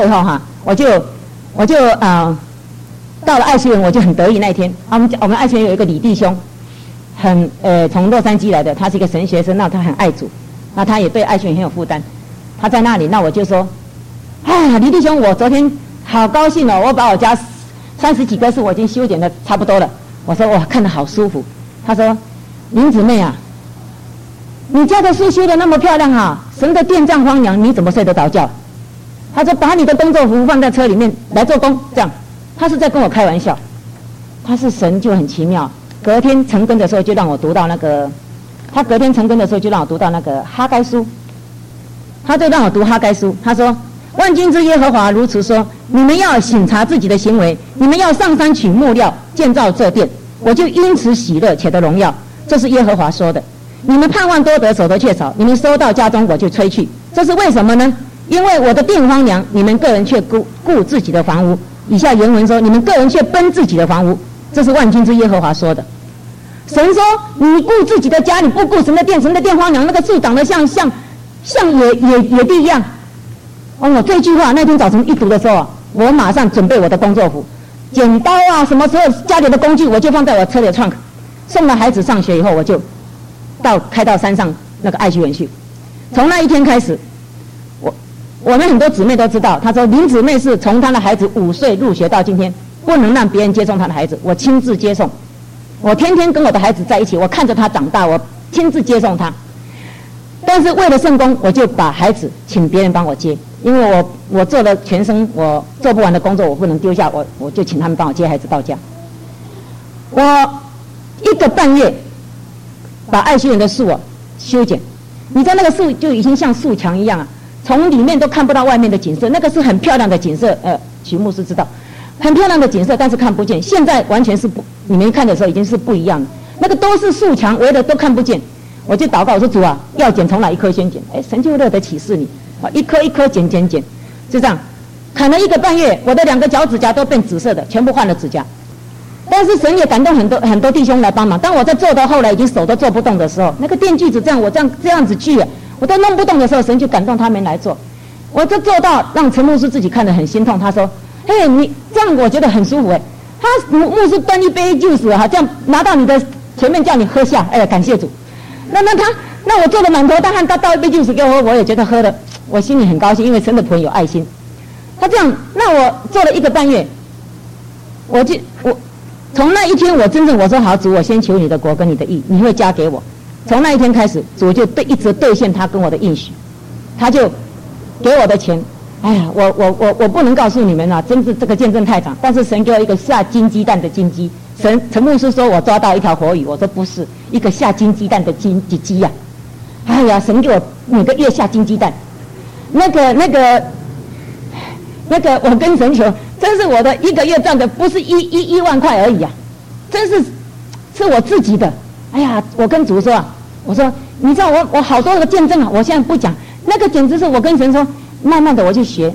到了爱学园，我就很得意。那一天我们爱学园有一个李弟兄，从洛杉矶来的，他是一个神学生，那他很爱主，那他也对爱学园很有负担。他在那里，那我就说李弟兄，我昨天好高兴哦，我把我家30几棵树我已经修剪的差不多了。我说哇，看得好舒服。他说林姊妹啊，你家的树修得那么漂亮啊，神的殿这样荒凉，你怎么睡得着觉？他说把你的工作服放在车里面来做工，这样。他是在跟我开玩笑。他是神就很奇妙。隔天晨更的时候就让我读到那个哈该书。他就让我读哈该书。他说万军之耶和华如此说，你们要省察自己的行为，你们要上山取木料建造这殿，我就因此喜乐且得荣耀。这是耶和华说的。你们盼望多得，手头却少，你们收到家中我就吹去。这是为什么呢？因为我的殿荒凉，你们个人却顾自己的房屋。以下原文说，你们个人却奔自己的房屋。这是万军之耶和华说的。神说你顾自己的家，你不顾神的殿，神的殿荒凉，那个树长得像野地一样。我这句话那天早晨一读的时候，我马上准备我的工作服，剪刀啊，什么时候家里的工具我就放在我车里的 trunk。送了孩子上学以后，我就开到山上那个爱学园去。从那一天开始，我们很多姊妹都知道，她说林姊妹是从她的孩子5岁入学到今天，不能让别人接送她的孩子，我亲自接送。我天天跟我的孩子在一起，我看着他长大，我亲自接送他。但是为了圣工，我就把孩子请别人帮我接，因为我做了全身我做不完的工作，我不能丢下，我就请他们帮我接孩子到家。我1个半月把爱学园的树修剪，你知道那个树就已经像树墙一样啊，从里面都看不到外面的景色，那个是很漂亮的景色。许牧师知道，很漂亮的景色，但是看不见。现在完全是你们看的时候已经是不一样的，那个都是树墙，围的都看不见。我就祷告，我说主啊，要剪从哪一棵先剪？神就乐得启示你，一棵一棵剪，就这样，砍了1个半月，我的2个脚趾甲都变紫色的，全部换了指甲。但是神也感动很多弟兄来帮忙。当我在做到后来已经手都做不动的时候，那个电锯子我这样子锯，我都弄不动的时候，神就感动他们来做。我就做到让陈牧师自己看得很心痛。他说：“嘿，你这样我觉得很舒服。”他牧师端一杯酒水这样拿到你的前面叫你喝下，感谢主。那我做的满头大汗，他倒一杯酒水给我喝，我也觉得喝了，我心里很高兴，因为神的仆人有爱心。他这样，那我做了1个半月，我从那一天我真正我说好主，我先求你的国跟你的义，你会加给我。 从那一天开始，主就一直兑现他跟我的应许，他就给我的钱。哎呀，我不能告诉你们啊，真是这个见证太长。但是神给我一个下金鸡蛋的金鸡。陈牧师说我抓到一条活鱼，我说不是，一个下金鸡蛋的鸡呀。哎呀，神给我每个月下金鸡蛋。那个，我跟神求，真是我的一个月赚的不是一万块而已啊，真是我自己的。哎呀，我跟主说啊，我说你知道我好多个见证啊，我现在不讲，那个简直是我跟神说。慢慢的我去学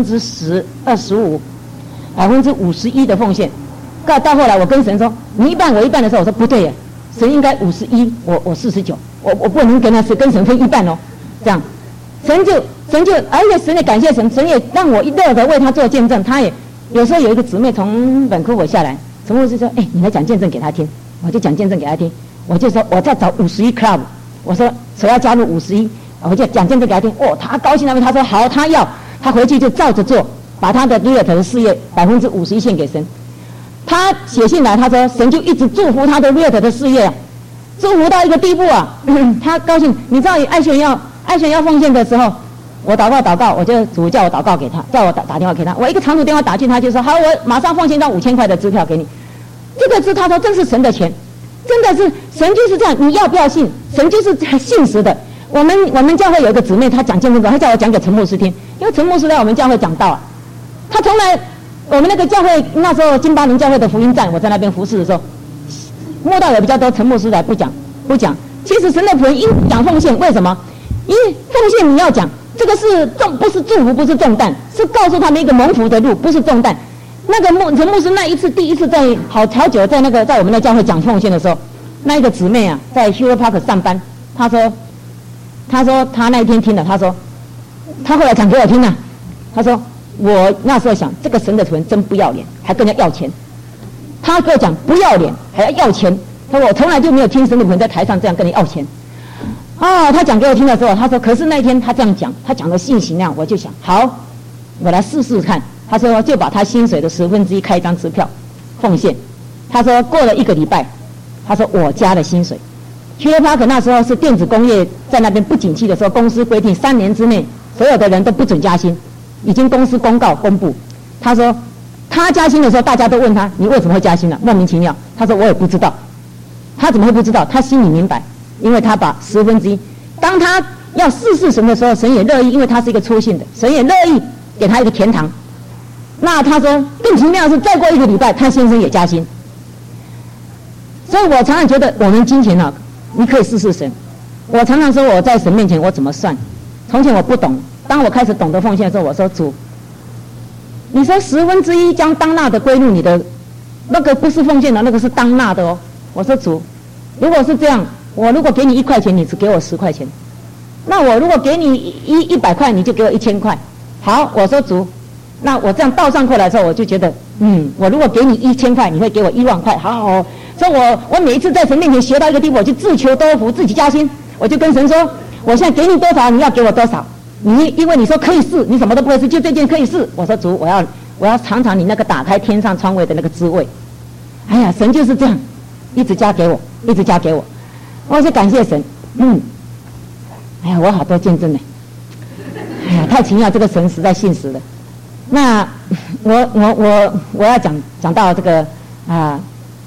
10%、25%、51%的奉献，到后来我跟神说你一半我一半的时候，我说不对呀，神应该51%，我49%，我不能跟神分一半哦，这样，神就，而且神也感谢神，神也让我一乐的为他做见证。他也有时候有一个姊妹从本科我下来，陈牧师说，你来讲见证给他听，我就讲见证给他听，我就说我在找51 club， 我说谁要加入51。我就讲见证给他听，他高兴那边，他说好，他回去就照着做，把他的 Riot 的事业51%献给神。他写信来，他说神就一直祝福他的 Riot 的事业啊，祝福到一个地步啊，他高兴。你知道爱璇要奉献的时候，我祷告，我就主叫我祷告给他，叫我打电话给他，我一个长途电话打进，他就说好，我马上奉献到5000块的支票给你。这个是他说这是神的钱，真的是神就是这样，你要不要信？神就是信实的。我们教会有一个姊妹，她讲见证，她叫我讲给陈牧师听，因为陈牧师在我们教会讲道啊。他从来我们那个教会那时候金巴林教会的福音站，我在那边服侍的时候，慕道友比较多，陈牧师来不讲。其实神的仆人应讲奉献，为什么？因为奉献你要讲，这个是不是祝福，不是重担，是告诉他们一个蒙福的路，不是重担。那个陈牧师那第一次在好久在我们的教会讲奉献的时候，那一个姊妹啊，在 Hero Park 上班，她说他那一天听了，他说他后来讲给我听了，他说我那时候想这个神的仆人真不要脸，还跟人家要钱。他跟我讲不要脸还要要钱，他说我从来就没有听神的仆人在台上这样跟你要钱啊。他讲给我听的时候，他说可是那一天他这样讲，他讲的信息那样，我就想好，我来试试看。他说就把他薪水的1/10开一张支票奉献。他说过了1个礼拜，他说我加了薪水。Hewlett Packard 那时候是电子工业在那边不景气的时候，公司规定3年之内所有的人都不准加薪，已经公司公告公布。他说他加薪的时候，大家都问他你为什么会加薪呢？莫名其妙。他说我也不知道。他怎么会不知道？他心里明白，因为他把1/10，当他要试神的时候，神也乐意，因为他是一个初信的，神也乐意给他一个甜糖。那他说更奇妙的是，再过1个礼拜，他先生也加薪。所以我常常觉得我们金钱啊，你可以试神。我常常说我在神面前我怎么算，从前我不懂，当我开始懂得奉献的时候，我说主，你说1/10将当纳的归入你的，那个不是奉献的，那个是当纳的哦。我说主，如果是这样，我如果给你1块钱，你只给我10块钱，那我如果给你100块，你就给我1000块。好，我说主，那我这样倒上过来之后，我就觉得我如果给你1000块，你会给我1万块，好。所以我每一次在神面前学到一个地步，我就自求多福，自己加薪。我就跟神说，我现在给你多少，你要给我多少。因为你说可以试，你什么都不会试，就这件可以试。我说主，我要尝尝你那个打开天上窗位的那个滋味。哎呀，神就是这样，一直加给我，一直加给我。我就感谢神。哎呀，我好多见证呢。哎呀，太奇妙，这个神实在信实了。那我要讲到这个啊。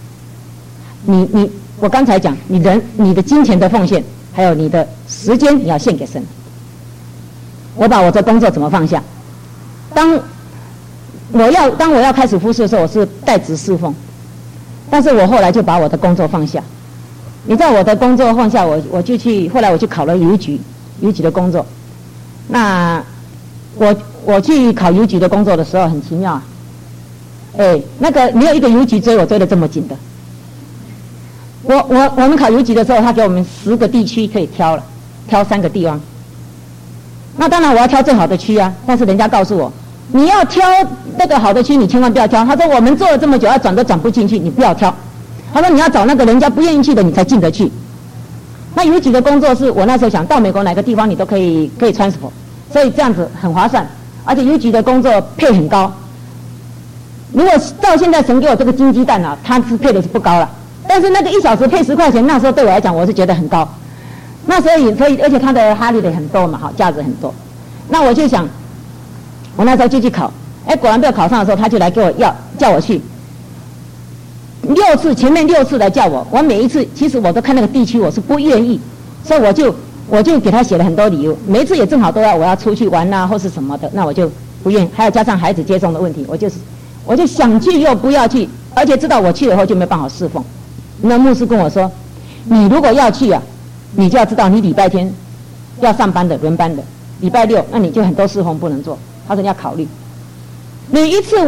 我刚才讲你的金钱的奉献，还有你的时间，你要献给神。我把我这工作怎么放下？当我要开始服侍的时候，我是代职侍奉，但是我后来就把我的工作放下。你知道我的工作放下，我就后来我去考了邮局的工作。那我去考邮局的工作的时候很奇妙啊，那个没有一个邮局追我追得这么紧的。我们考邮局的时候，他给我们10个地区可以挑了，挑3个地方。那当然我要挑最好的区啊，但是人家告诉我，你要挑那个好的区，你千万不要挑。他说我们做了这么久，要转都转不进去，你不要挑。他说你要找那个人家不愿意去的，你才进得去。那邮局的工作是我那时候想到美国哪个地方你都可以transfer，所以这样子很划算，而且邮局的工作配很高。如果照现在神给我这个金鸡蛋啊，他是配的是不高了。但是那个1小时配10块钱，那时候对我来讲我是觉得很高。 那所以而且他的哈利的很多嘛，好，价值很多。那我就想，我那时候就去考，果然被我考上的时候，他就来给我叫我去。6次，前面6次来叫我，我每一次其实我都看那个地区我是不愿意，所以我就给他写了很多理由，每一次也正好我要出去玩啊或是什么的，那我就不愿意，还要加上孩子接送的问题，我就想去又不要去，而且知道我去了以后就没办法侍奉。那牧师跟我说，你如果要去啊，你就要知道你礼拜天要上班的轮班的，礼拜6那你就很多侍奉不能做。他说你要考虑。每一次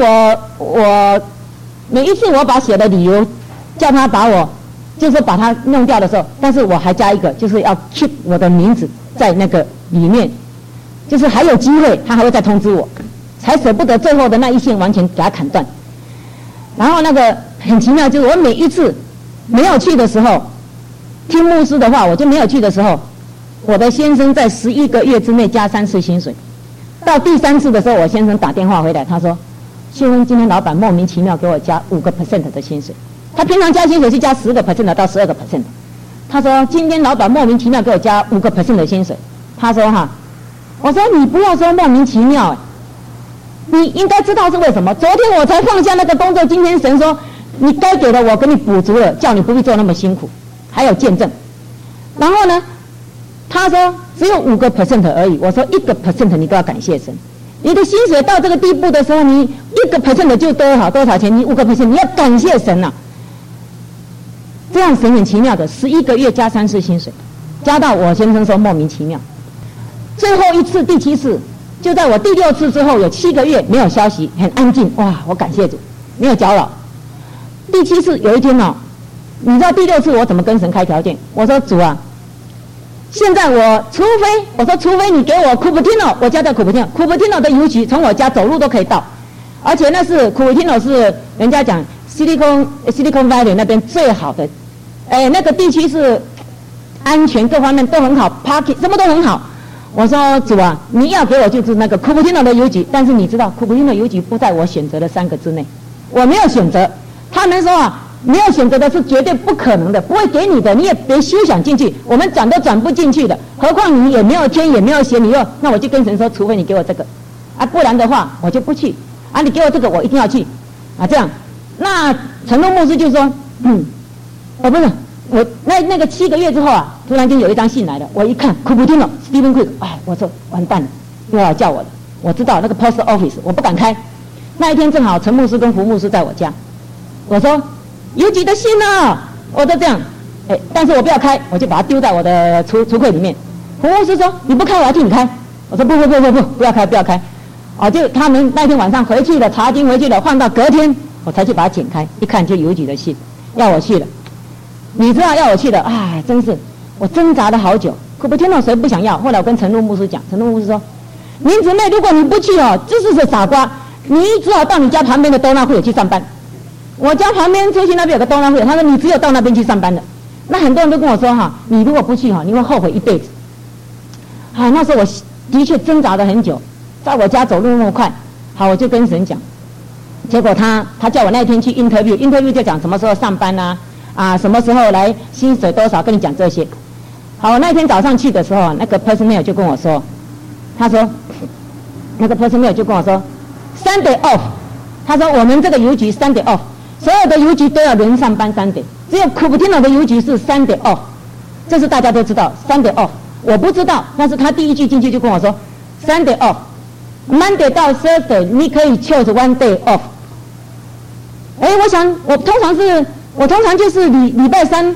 我把写的理由叫他把我就是把它弄掉的时候，但是我还加一个，就是要 keep 我的名字在那个里面，就是还有机会他还会再通知我，才舍不得最后的那一线完全给他砍断。然后那个很奇妙，就是我每一次没有去的时候，听牧师的话我就没有去的时候，我的先生在11个月之内加3次薪水。到第3次的时候，我先生打电话回来，他说秀恩，今天老板莫名其妙给我加5%的薪水，他平常加薪水是加10%到12%。他说今天老板莫名其妙给我加5%的薪水。他说我说你不要说莫名其妙，你应该知道是为什么。昨天我才放下那个工作，今天神说你该给的我给你补足了，叫你不必做那么辛苦，还有见证。然后呢，他说只有5%而已。我说1%你都要感谢神。你的薪水到这个地步的时候，你1%就多少钱？你5%你要感谢神啊！这样神很奇妙的，11个月加3次薪水，加到我先生说莫名其妙。最后一次第7次，就在我第6次之后，有7个月没有消息，很安静。哇，我感谢主，没有搅扰。第7次有一天你知道第6次我怎么跟神开条件？我说主啊，现在除非你给我库普汀诺，我家在库普汀诺的邮局从我家走路都可以到，而且那是库普汀诺是人家讲 Silicon Valley 那边最好的，那个地区是安全各方面都很好 ，parking 什么都很好。我说主啊，你要给我就是那个库普汀诺的邮局，但是你知道库普汀诺邮局不在我选择的3个之内，我没有选择。他们说没有选择的是绝对不可能的，不会给你的，你也别休想进去，我们转都转不进去的。何况你也没有天也没有血，那我就跟神说，除非你给我这个，不然的话我就不去。你给我这个我一定要去，这样。那陈东牧师就说，不是，我那个7个月之后突然间有一张信来了，我一看库普汀诺 Stephen Quick， 我说完蛋了，又要叫我了。我知道那个 post office 我不敢开。那一天正好陈牧师跟胡牧师在我家，我说邮局的信我都这样，但是我不要开，我就把它丢在我的橱柜里面。胡牧师说你不开我要替你开，我说不要开。就他们那天晚上回去了，查经回去了，换到隔天我才去把它剪开，一看就邮局的信，要我去了。你知道要我去的真是我挣扎了好久。可不听到谁不想要，后来我跟陈路牧师讲，陈路牧师说，林姊妹如果你不去就是傻瓜，你只好到你家旁边的多纳会去上班。我家旁边中心那边有个多纳会，他说你只有到那边去上班的。那很多人都跟我说你如果不去你会后悔一辈子。那时候我的确挣扎了很久，在我家走路那么快，我就跟神讲。结果他叫我那天去 interview 就讲什么时候上班什么时候来，薪水多少，跟你讲这些。我那天早上去的时候，那个 personnel 就跟我说，他说那个 personnel 就跟我说 Sunday off， 他说我们这个邮局 Sunday off， 所有的邮局都要轮上班 Sunday， 只有库普汀诺的邮局是 Sunday off， 这是大家都知道 Sunday off， 我不知道，但是他第一句进去就跟我说 Sunday off， Monday 到 Thursday 你可以 choose one day off。我想我通常就是礼拜三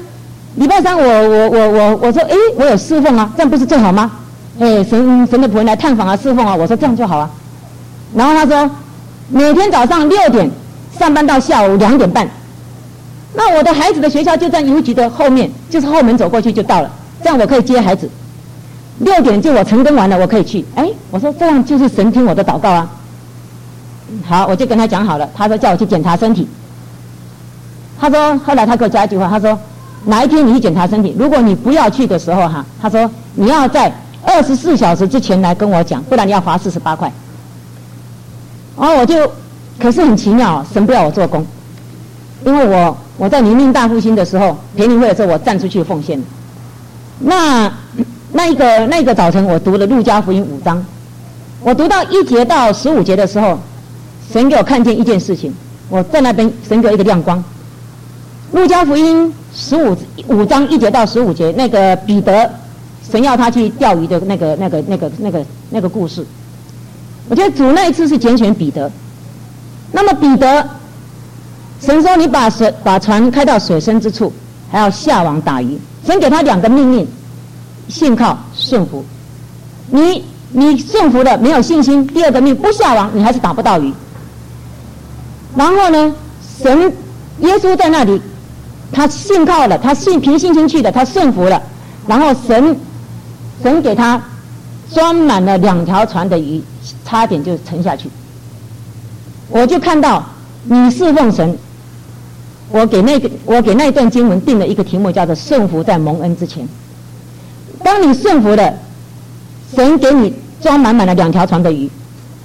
我说我有侍奉这样不是最好吗？神的仆人来探访侍奉我说这样就好然后他说每天早上6点上班到下午2点半，那我的孩子的学校就在邮局的后面，就是后门走过去就到了，这样我可以接孩子。6点就我晨更完了，我可以去。我说这样就是神听我的祷告好，我就跟他讲好了，他说叫我去检查身体。他说后来他给我加一句话，他说哪一天你去检查身体，如果你不要去的时候他说你要在24小时之前来跟我讲，不然你要罚48块。我就可是很奇妙神不要我做工，因为我在灵命大复兴的时候，培灵会的时候我站出去奉献了。那那个早晨我读了路加福音5章，我读到1节到15节的时候，神给我看见一件事情，我在那边神给我一个亮光。路加福音5章1节到15节，那个彼得神要他去钓鱼的那个故事，我觉得主那一次是拣选彼得。那么彼得，神说你把船开到水深之处，还要下网打鱼。神给他2个命令：信靠、顺服。你顺服了，没有信心，第2个命不下网，你还是打不到鱼。然后呢，耶稣在那里，他信靠了，他凭信心去的，他顺服了，然后神给他装满了2条船的鱼，差点就沉下去。我就看到你侍奉神，我给那一段经文定了一个题目，叫做顺服在蒙恩之前。当你顺服了，神给你装满了2条船的鱼。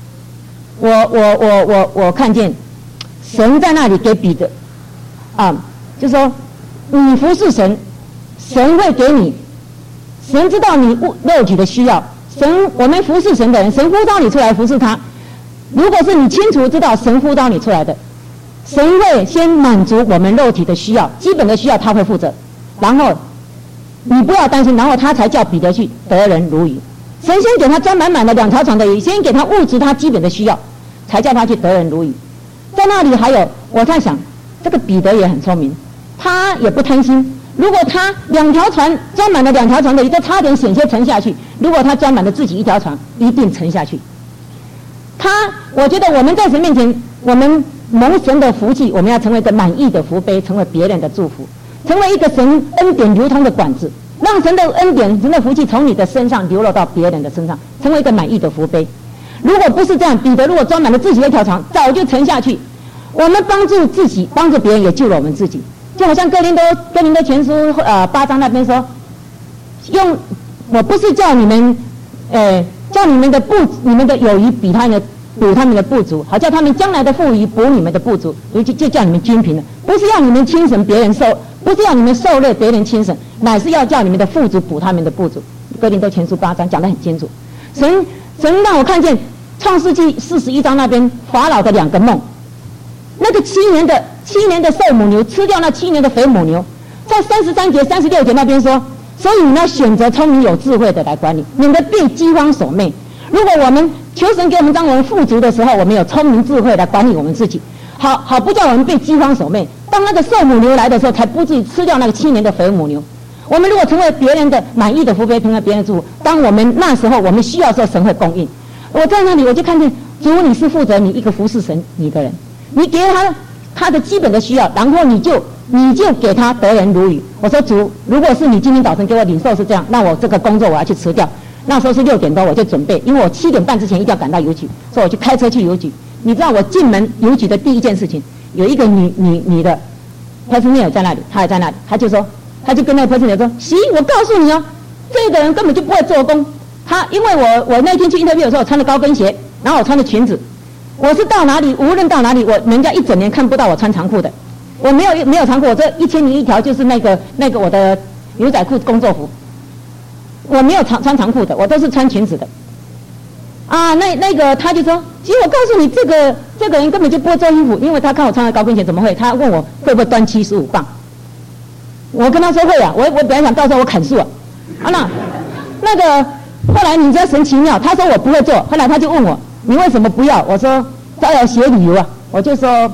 我看见神在那里给彼得就说你服侍神，神会给你，神知道你肉体的需要，我们服侍神的人，神呼召你出来服侍他。如果是你清楚知道神呼召你出来的，神会先满足我们肉体的需要，基本的需要他会负责，然后你不要担心，然后他才叫彼得去得人如鱼。神先给他装满了2条船的鱼，先给他物质他基本的需要，才叫他去得人如鱼。在那里还有，我在想，这个彼得也很聪明，他也不贪心。如果他2条船装满了2条船的鱼，都差点险些沉下去。如果他装满了自己1条船，一定沉下去。我觉得我们在神面前，我们蒙神的福气，我们要成为一个满意的福杯，成为别人的祝福，成为一个神恩典流通的管子，让神的恩典、神的福气从你的身上流落到别人的身上，成为一个满意的福杯。如果不是这样，彼得如果装满了自己1条船，早就沉下去。我们帮助自己，帮助别人，也救了我们自己。就好像哥林多前书8章那边说，我不是叫你们叫你们的友谊补他们的不足，好叫他们将来的富余补你们的不足，就叫你们均平了。不是要你们轻省别人不是要你们受累别人轻省，乃是要叫你们的富足补他们的不足。哥林多前书8章讲得很清楚。神让我看见创世纪41章那边法老的2个梦，那个7年的瘦母牛吃掉那7年的肥母牛，在33节36节那边说，所以你要选择聪明有智慧的来管理，免得被饥荒所灭。如果我们求神给我们，当我们富足的时候，我们有聪明智慧来管理我们自己，好不叫我们被饥荒所灭。当那个瘦母牛来的时候，才不至于吃掉那个7年的肥母牛。我们如果成为别人的满意的福杯，成为别人的祝福，当我们那时候我们需要的时候，神会供应。我在那里我就看见主，你是负责你一个服侍神你的人，你给他的基本的需要，然后你就给他得人如鱼。我说主，如果是你今天早晨给我领受是这样，那我这个工作我要去辞掉。那时候是6点多我就准备，因为我7点半之前一定要赶到邮局，所以我就开车去邮局。你知道我进门邮局的第一件事情，有一个女的 personnel 在那里，她也在那里，她就跟那个 personnel 说，我告诉你哦，这个人根本就不会做工。因为我那天去 interview 的时候，我穿了高跟鞋，然后我穿的裙子，我是到哪里无论到哪里，人家一整年看不到我穿长裤的，我没有长裤，我这1001条就是那个我的牛仔裤工作服。我没有穿长裤的，我都是穿裙子的。那个他就说，我告诉你，这个人根本就不会做衣服，因为他看我穿了高跟鞋，怎么会？他问我会不会端75磅。我跟他说会啊，我本来想到时候我砍树那个后来你知道神奇妙，他说我不会做，后来他就问我你为什么不要？我说他要学旅游啊，我就说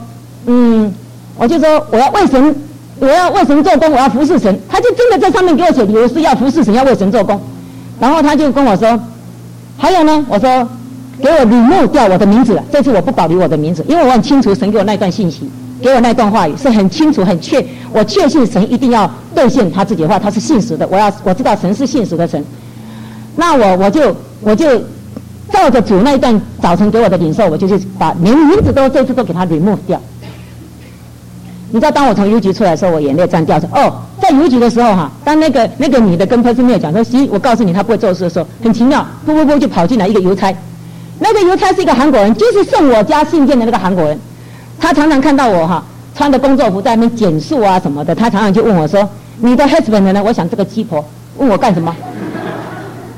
我要为神做工，我要服侍神。他就真的在上面给我写理由是要服侍神，要为神做工。然后他就跟我说，还有呢，我说给我remove掉我的名字了，这次我不保留我的名字，因为我很清楚神给我那段信息，给我那段话语是很清楚我确信神一定要兑现他自己的话，他是信实的，我知道神是信实的神。那我就照着主那一段早晨给我的领受，我就去把连名字这次都给他 remove 掉。你知道当我从邮局出来的时候，我眼泪这样掉下。在邮局的时候当那个女的跟 personnel 讲说，我告诉你他不会做事的时候，很奇妙，噗就跑进来一个邮差。那个邮差是一个韩国人，就是送我家信件的那个韩国人。他常常看到我穿的工作服在那边剪树啊什么的，他常常就问我说，你的 husband 呢？我想这个鸡婆问我干什么？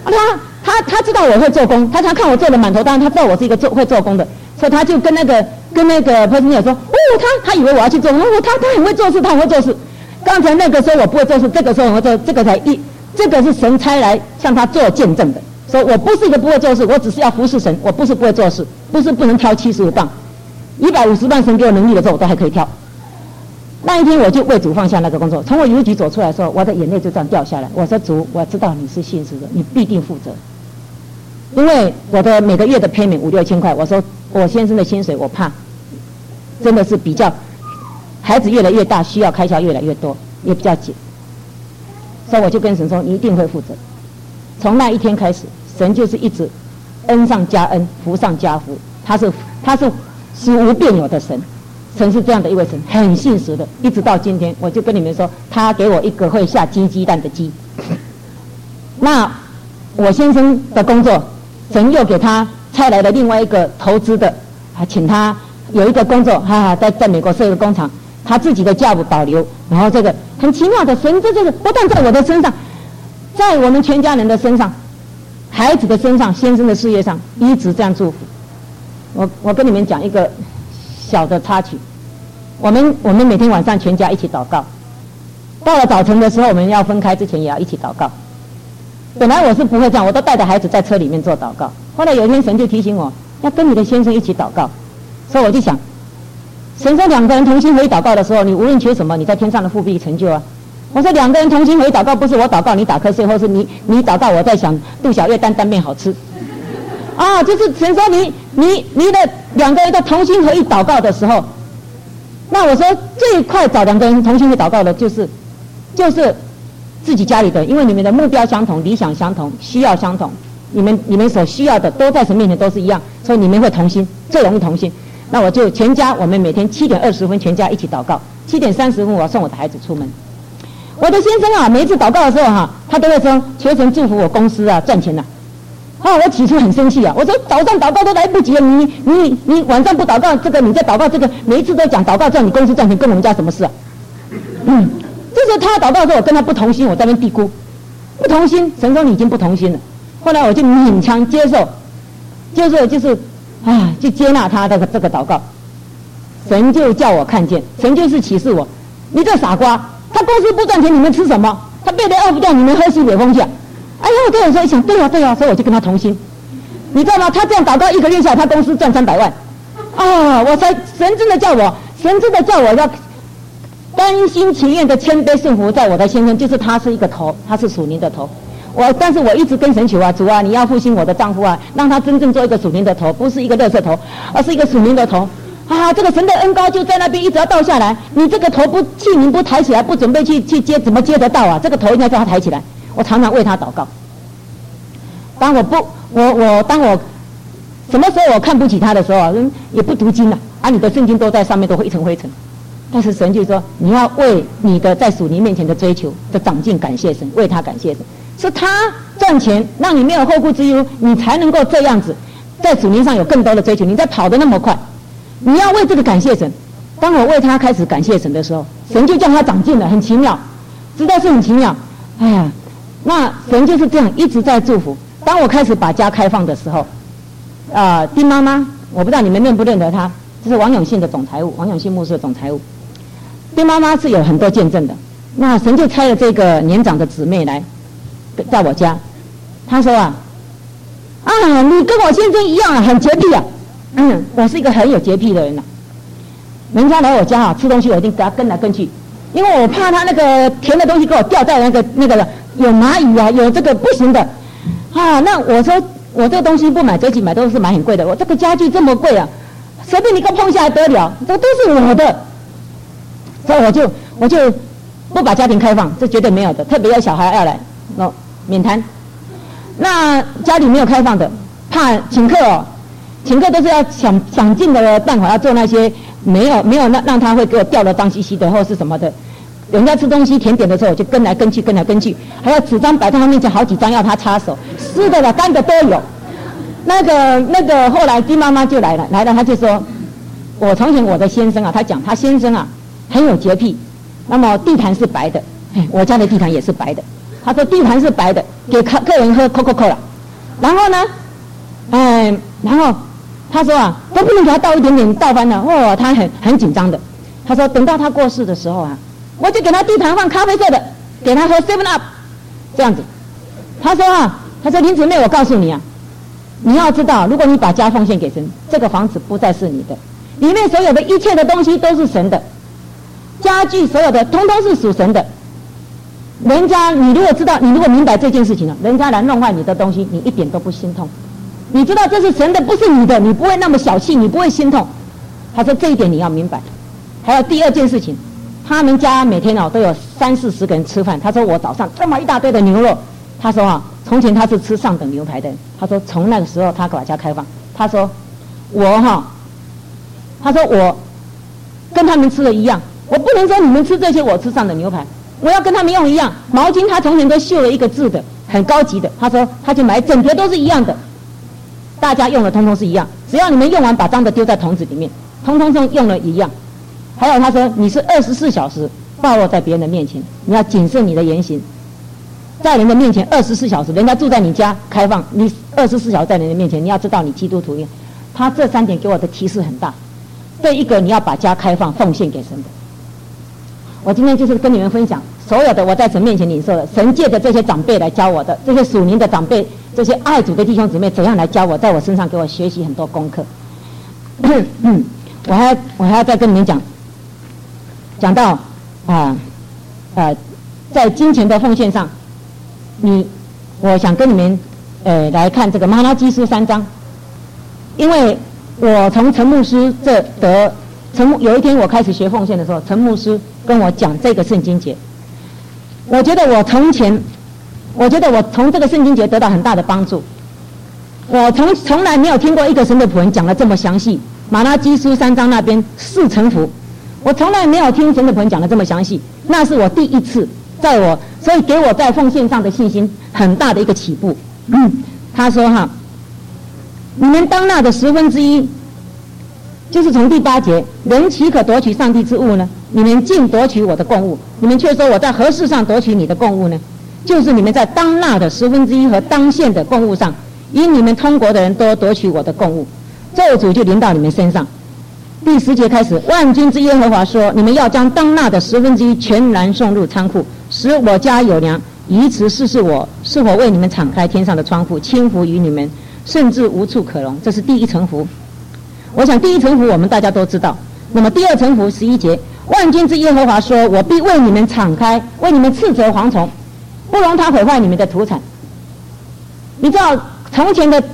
他知道我会做工，他看我做的满头大汗，他知道我是一个会做工的，所以他就跟那个 person 说，他以为我要去做工，他很会做事，他很会做事。刚才那个说我不会做事，这个时候很会做，这个是神差来向他做见证的，说我不是一个不会做事，我只是要服侍神，我不是不会做事，不是不能挑75磅，150磅神给我能力的时候我都还可以挑。那一天我就为主放下那个工作，从我邮局走出来的时候，我的眼泪就这样掉下来。我说主，我知道你是信实的，你必定负责。因为我的每个月的 payment 5、6千块，我说我先生的薪水我怕真的是比较孩子越来越大，需要开销越来越多，也比较紧，所以我就跟神说你一定会负责。从那一天开始，神就是一直恩上加恩，福上加福，他是使无变有的神。神是这样的一位神，很信实的，一直到今天。我就跟你们说，他给我一个会下鸡蛋的鸡。那我先生的工作，神又给他差来了另外一个投资的，请他有一个工作，在美国设一个工厂，他自己的家务保留。然后这个很奇妙的，神这个不但在我的身上，在我们全家人的身上，孩子的身上，先生的事业上，一直这样祝福。我跟你们讲一个小的插曲，我们每天晚上全家一起祷告，到了早晨的时候，我们要分开之前也要一起祷告。本来我是不会这样，我都带着孩子在车里面做祷告。后来有一天神就提醒我，要跟你的先生一起祷告，所以我就想，神说2个人同心合意祷告的时候，你无论缺什么，你在天上的父必成就啊。我说2个人同心合意祷告，不是我祷告你打瞌睡，或是你祷告我在想杜小月担面好吃。就是神说你的2个人都同心合意祷告的时候，那我说最快找2个人同心合意祷告的就是自己家里的，因为你们的目标相同，理想相同，需要相同，你们所需要的都在神面前都是一样，所以你们会同心，最容易同心。那我就全家，我们每天7点20分全家一起祷告，7点30分我要送我的孩子出门。我的先生每一次祷告的时候他都会说求神祝福我公司赚钱我起初很生气我说早上祷告都来不及了，你晚上不祷告这个，你在祷告这个，每一次都讲祷告叫你公司赚钱，跟我们家什么事这时候他祷告的时候，我跟他不同心，我在那边嘀咕，不同心，神说你已经不同心了。后来我就勉强接受，就是就接纳他这个祷告。神就叫我看见，神就是启示我，你这傻瓜，他公司不赚钱，你们吃什么？他被人饿不掉，你们喝西北风去。我对我说一想，对啊，所以我就跟他同心。你知道吗？他这样祷告1个月下来，他公司赚300万。神真的叫我要甘心情愿的谦卑顺服在我的先生，就是他是一个头，他是属灵的头。但是我一直跟神求主你要复兴我的丈夫让他真正做一个属灵的头，不是一个垃圾头，而是一个属灵的头。这个神的恩膏就在那边一直要倒下来，你这个头器皿不抬起来，不准备去接，怎么接得到这个头应该叫他抬起来。我常常为他祷告。当我什么时候我看不起他的时候也不读经你的圣经都在上面都会一层灰尘。但是神就说你要为你的在属灵面前的追求的长进感谢神，为他感谢神，是他赚钱让你没有后顾之忧，你才能够这样子在属灵上有更多的追求，你在跑得那么快，你要为这个感谢神。当我为他开始感谢神的时候，神就叫他长进了，很奇妙，实在是很奇妙。那神就是这样一直在祝福。当我开始把家开放的时候丁妈妈，我不知道你们认不认得她，这是王永信的总财务，王永信牧师的总财务。丁妈妈是有很多见证的，那神就差了这个年长的姊妹来在我家，她说你跟我先生一样很洁癖我是一个很有洁癖的人人家来我家吃东西我一定给他跟来跟去，因为我怕他那个甜的东西给我掉在那个有蚂蚁有这个不行的那我说我这个东西不买这几买都是买很贵的，我这个家具这么贵随便你给我碰下来得了，这都是我的，所以我就不把家庭开放，这绝对没有的，特别有小孩要来免谈。那家里没有开放的，怕请客都是要想尽的办法要做那些没有让他会给我掉了脏兮兮的或是什么的。人家吃东西甜点的时候，我就跟来跟去，还有纸张摆在他面前好几张要他擦手，湿的了干的都有。那个后来丁妈妈就来了，他就说，我从前我的先生他讲他先生很有洁癖，那么地毯是白的，我家的地毯也是白的， 他说地盘是白的，给客人喝 Coca-Cola。然后呢，然后他说啊，都不能给他倒一点点倒翻了，哦，他很紧张的。他说等到他过世的时候啊，我就给他地盘放咖啡色的，给他喝 7 Up， 这样子。他说林姊妹，我告诉你啊，你要知道，如果你把家奉献给神，这个房子不再是你的，里面所有的一切的东西都是神的，家具所有的通通是属神的。人家你如果知道，你如果明白这件事情了，人家来弄坏你的东西，你一点都不心痛。你知道这是神的，不是你的，你不会那么小气，你不会心痛。他说这一点你要明白。还有第二件事情，他们家每天都有30-40个人吃饭。他说我早上这么一大堆的牛肉，他说从前他是吃上等牛排的人。他说从那个时候他把家开放。他说我跟他们吃的一样，我不能说你们吃这些我吃上等牛排，我要跟他们用一样。毛巾他从前都绣了一个字的，很高级的。他说他就买整叠都是一样的，大家用的通通是一样，只要你们用完把脏的丢在桶子里面，通通用了一样。还有他说你是24小时暴露在别人的面前，你要谨慎你的言行，在人的面前24小时，人家住在你家开放，你24小时在人的面前，你要知道你基督徒。他这3点给我的提示很大。这一个你要把家开放奉献给神的。我今天就是跟你们分享所有的我在神面前领受的，神借的这些长辈来教我的，这些属灵的长辈，这些爱主的弟兄姊妹怎样来教我，在我身上给我学习很多功课。我还要再跟你们讲到在金钱的奉献上，我想跟你们来看这个马拉基书3章，因为我从陈牧师有一天我开始学奉献的时候，陈牧师跟我讲这个圣经节，我觉得我从这个圣经节得到很大的帮助。我从来没有听过一个神的仆人讲得这么详细，马拉基书3章那边4层福，我从来没有听神的仆人讲得这么详细，那是我第一次，所以给我在奉献上的信心很大的一个起步。他说你们当纳的1/10，就是从第8节，人岂可夺取上帝之物呢？你们竟夺取我的供物，你们却说我在何事上夺取你的供物呢？就是你们在当纳的1/10和当献的供物上，因你们通国的人都夺取我的供物，咒诅就临到你们身上。第10节开始，万军之耶和华说，你们要将当纳的1/10全然送入仓库，使我家有粮，以此试试我是否为你们敞开天上的窗户，倾福于你们，甚至无处可容。这是第一层福。我想第一层福我们大家都知道。那么第二层福11节，万军之耶和华说，我必为你们敞开，为你们斥责蝗虫，不容它毁坏你们的土产。你知道从前的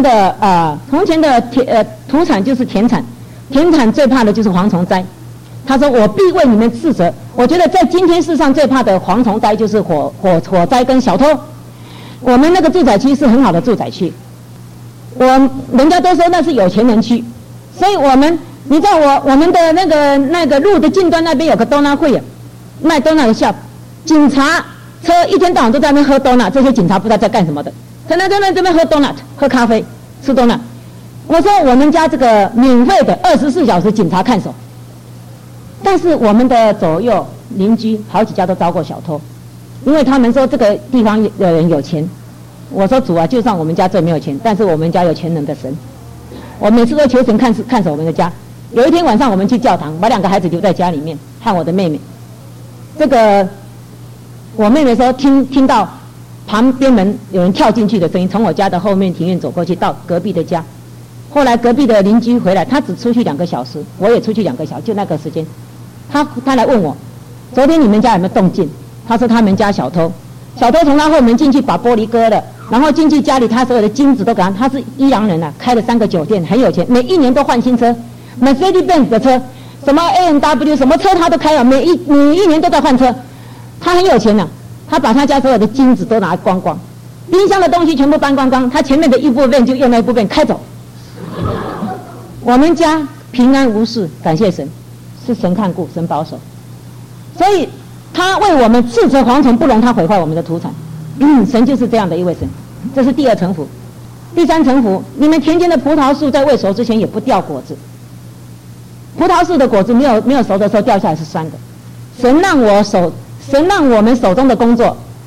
土产就是田产，田产最怕的就是蝗虫灾。他说我必为你们斥责。我觉得在今天世上最怕的蝗虫灾就是火灾跟小偷。我们那个住宅区是很好的住宅区，人家都说那是有钱人区，所以你知道我们的那个路的近端那边有个多纳会卖多纳的shop，警察车一天到晚都在那边喝多纳，这些警察不知道在干什么的，可能在那边喝多纳，喝咖啡，吃多纳。我说我们家这个免费的24小时警察看守，但是我们的左右邻居好几家都遭过小偷，因为他们说这个地方的人有钱。我说主啊，就算我们家最没有钱，但是我们家有全能的神，我每次都求神看守我们的家。有一天晚上我们去教堂，把2个孩子留在家里面，和我的妹妹。我妹妹说听到旁边门有人跳进去的声音，从我家的后面庭院走过去到隔壁的家。后来隔壁的邻居回来，他只出去2个小时，我也出去2个小时，就那个时间，他来问我，昨天你们家有没有动静？他说他们家小偷从他后门进去把玻璃割了，然后进去家里，他所有的金子都给他是伊朗人开了3个酒店，很有钱，每一年都换新车 ，Mercedes-Benz 的车，什么 A&W 什么车他都开了，每一年都在换车，他很有钱他把他家所有的金子都拿光光，冰箱的东西全部搬光光，他前面的一部分就用那一部分开走。我们家平安无事，感谢神，是神看顾，神保守，所以他为我们斥责蝗虫，不容他毁坏我们的土产。神就是这样的一位神。这是第2层福。第3层福，你们田间的葡萄树在未熟之前也不掉果子。葡萄树的果子没有熟的时候掉下来是酸的。神让我们手中的工作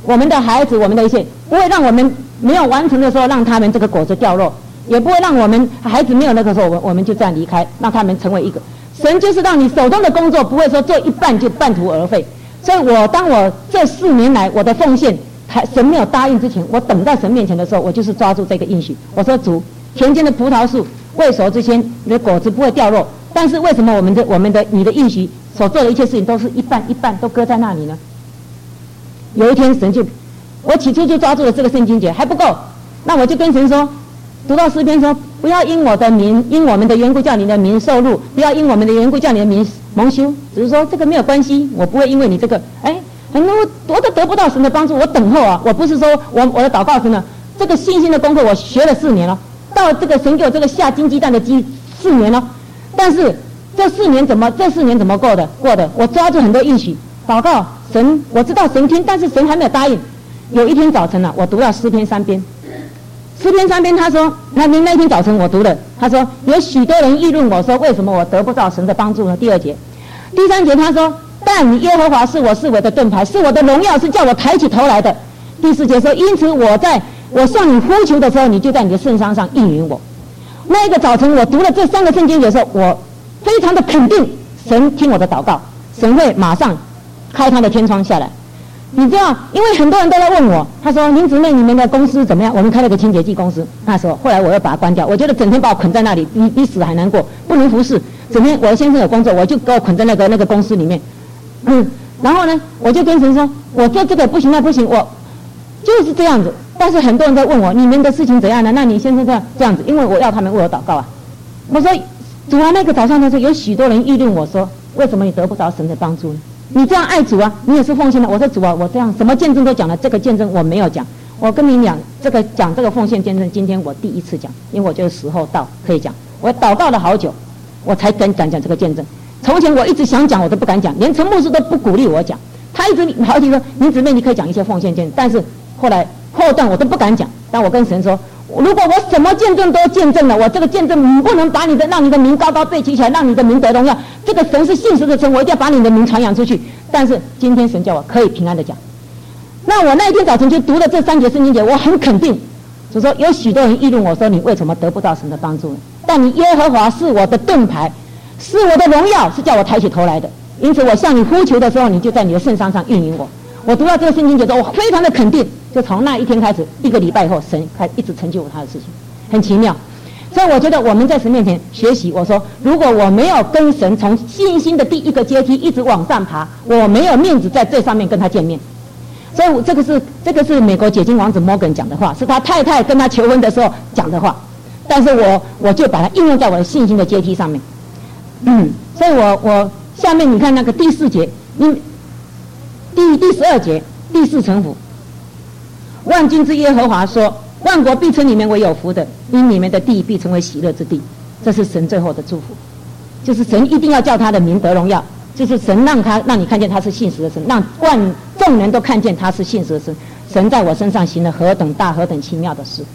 我们的孩子，我们的一切，不会让我们没有完成的时候，让他们这个果子掉落，也不会让我们孩子没有那个时候，我们就这样离开，让他们成为一个。神就是让你手中的工作不会说做一半就半途而废。所以当我这4年来我的奉献，神没有答应之前，我等在神面前的时候，我就是抓住这个应许。我说主，田间的葡萄树未熟之前，你的果子不会掉落。但是为什么你的应许所做的一切事情都是一半一半都搁在那里呢？有一天神就，我起初就抓住了这个圣经节还不够，那我就跟神说，读到诗篇说，不要因我们的缘故叫你的名受辱，不要因我们的缘故叫你的名蒙羞。只是说这个没有关系，我不会因为你这个，很多我都得不到神的帮助，我等候啊，我不是说我的祷告神呢，这个信心的功课我学了4年了，到这个神给我这个下金鸡蛋的4年了，但是这4年怎么过的？我抓住很多应许，祷告神，我知道神听，但是神还没有答应。有一天早晨我读到诗篇3篇，他说，那天早晨我读了，他说有许多人议论我说，为什么我得不到神的帮助呢？第2节，第3节他说，但你耶和华是我四围的盾牌，是我的荣耀，是叫我抬起头来的。第4节说，因此我向你呼求的时候，你就在你的圣山上应允我。那一个早晨我读了这3个圣经的时候，我非常的肯定神听我的祷告，神会马上开他的天窗下来。你知道，因为很多人都在问我，他说林姊妹你们的公司怎么样？我们开了个清洁剂公司，那时候后来我又把它关掉，我觉得整天把我捆在那里比死还难过，不能服侍，整天我的先生有工作，我就给我捆在那个公司里面。然后呢我就跟神说，我做这个不行那不行，我就是这样子。但是很多人在问我，你们的事情怎样呢？那你先生这样子，因为我要他们为我祷告啊。我说主啊，那个早上的时候有许多人议论我说，为什么你得不着神的帮助呢？你这样爱主啊，你也是奉献的。我说主啊，我这样什么见证都讲了，这个见证我没有讲。我跟你讲，讲这个奉献见证，今天我第一次讲，因为我觉得时候到可以讲。我祷告了好久，我才敢讲这个见证。从前我一直想讲，我都不敢讲，连陈牧师都不鼓励我讲。他一直好几说，你姊妹你可以讲一些奉献见证，但是后段我都不敢讲。但我跟神说，如果我什么见证都见证了，我这个见证不能把让你的名高高被举起来，让你的名得荣耀。这个神是信实的神，我一定要把你的名传扬出去。但是今天神叫我可以平安的讲。那我那一天早晨就读了这3节圣经节，我很肯定，就说有许多人议论我说，你为什么得不到神的帮助呢？但你耶和华是我的盾牌，是我的荣耀，是叫我抬起头来的。因此我向你呼求的时候，你就在你的圣山上应允我。我读到这个圣经节之后，我非常的肯定，就从那一天开始，1个礼拜以后，神一直成就他的事情，很奇妙。所以我觉得我们在神面前学习，我说如果我没有跟神从信心的第1个阶梯一直往上爬，我没有面子在最上面跟他见面。所以这个是美国解经王子摩根讲的话，是他太太跟他求婚的时候讲的话，但是我就把它应用在我的信心的阶梯上面。所以我下面你看那个第4节，第12节，第4层府，万军之耶和华说，万国必称你们为有福的，因你们的地必成为喜乐之地。这是神最后的祝福，就是神一定要叫他的名得荣耀，就是神让你看见他是信实的神，让众人都看见他是信实的神。神在我身上行了何等大何等奇妙的事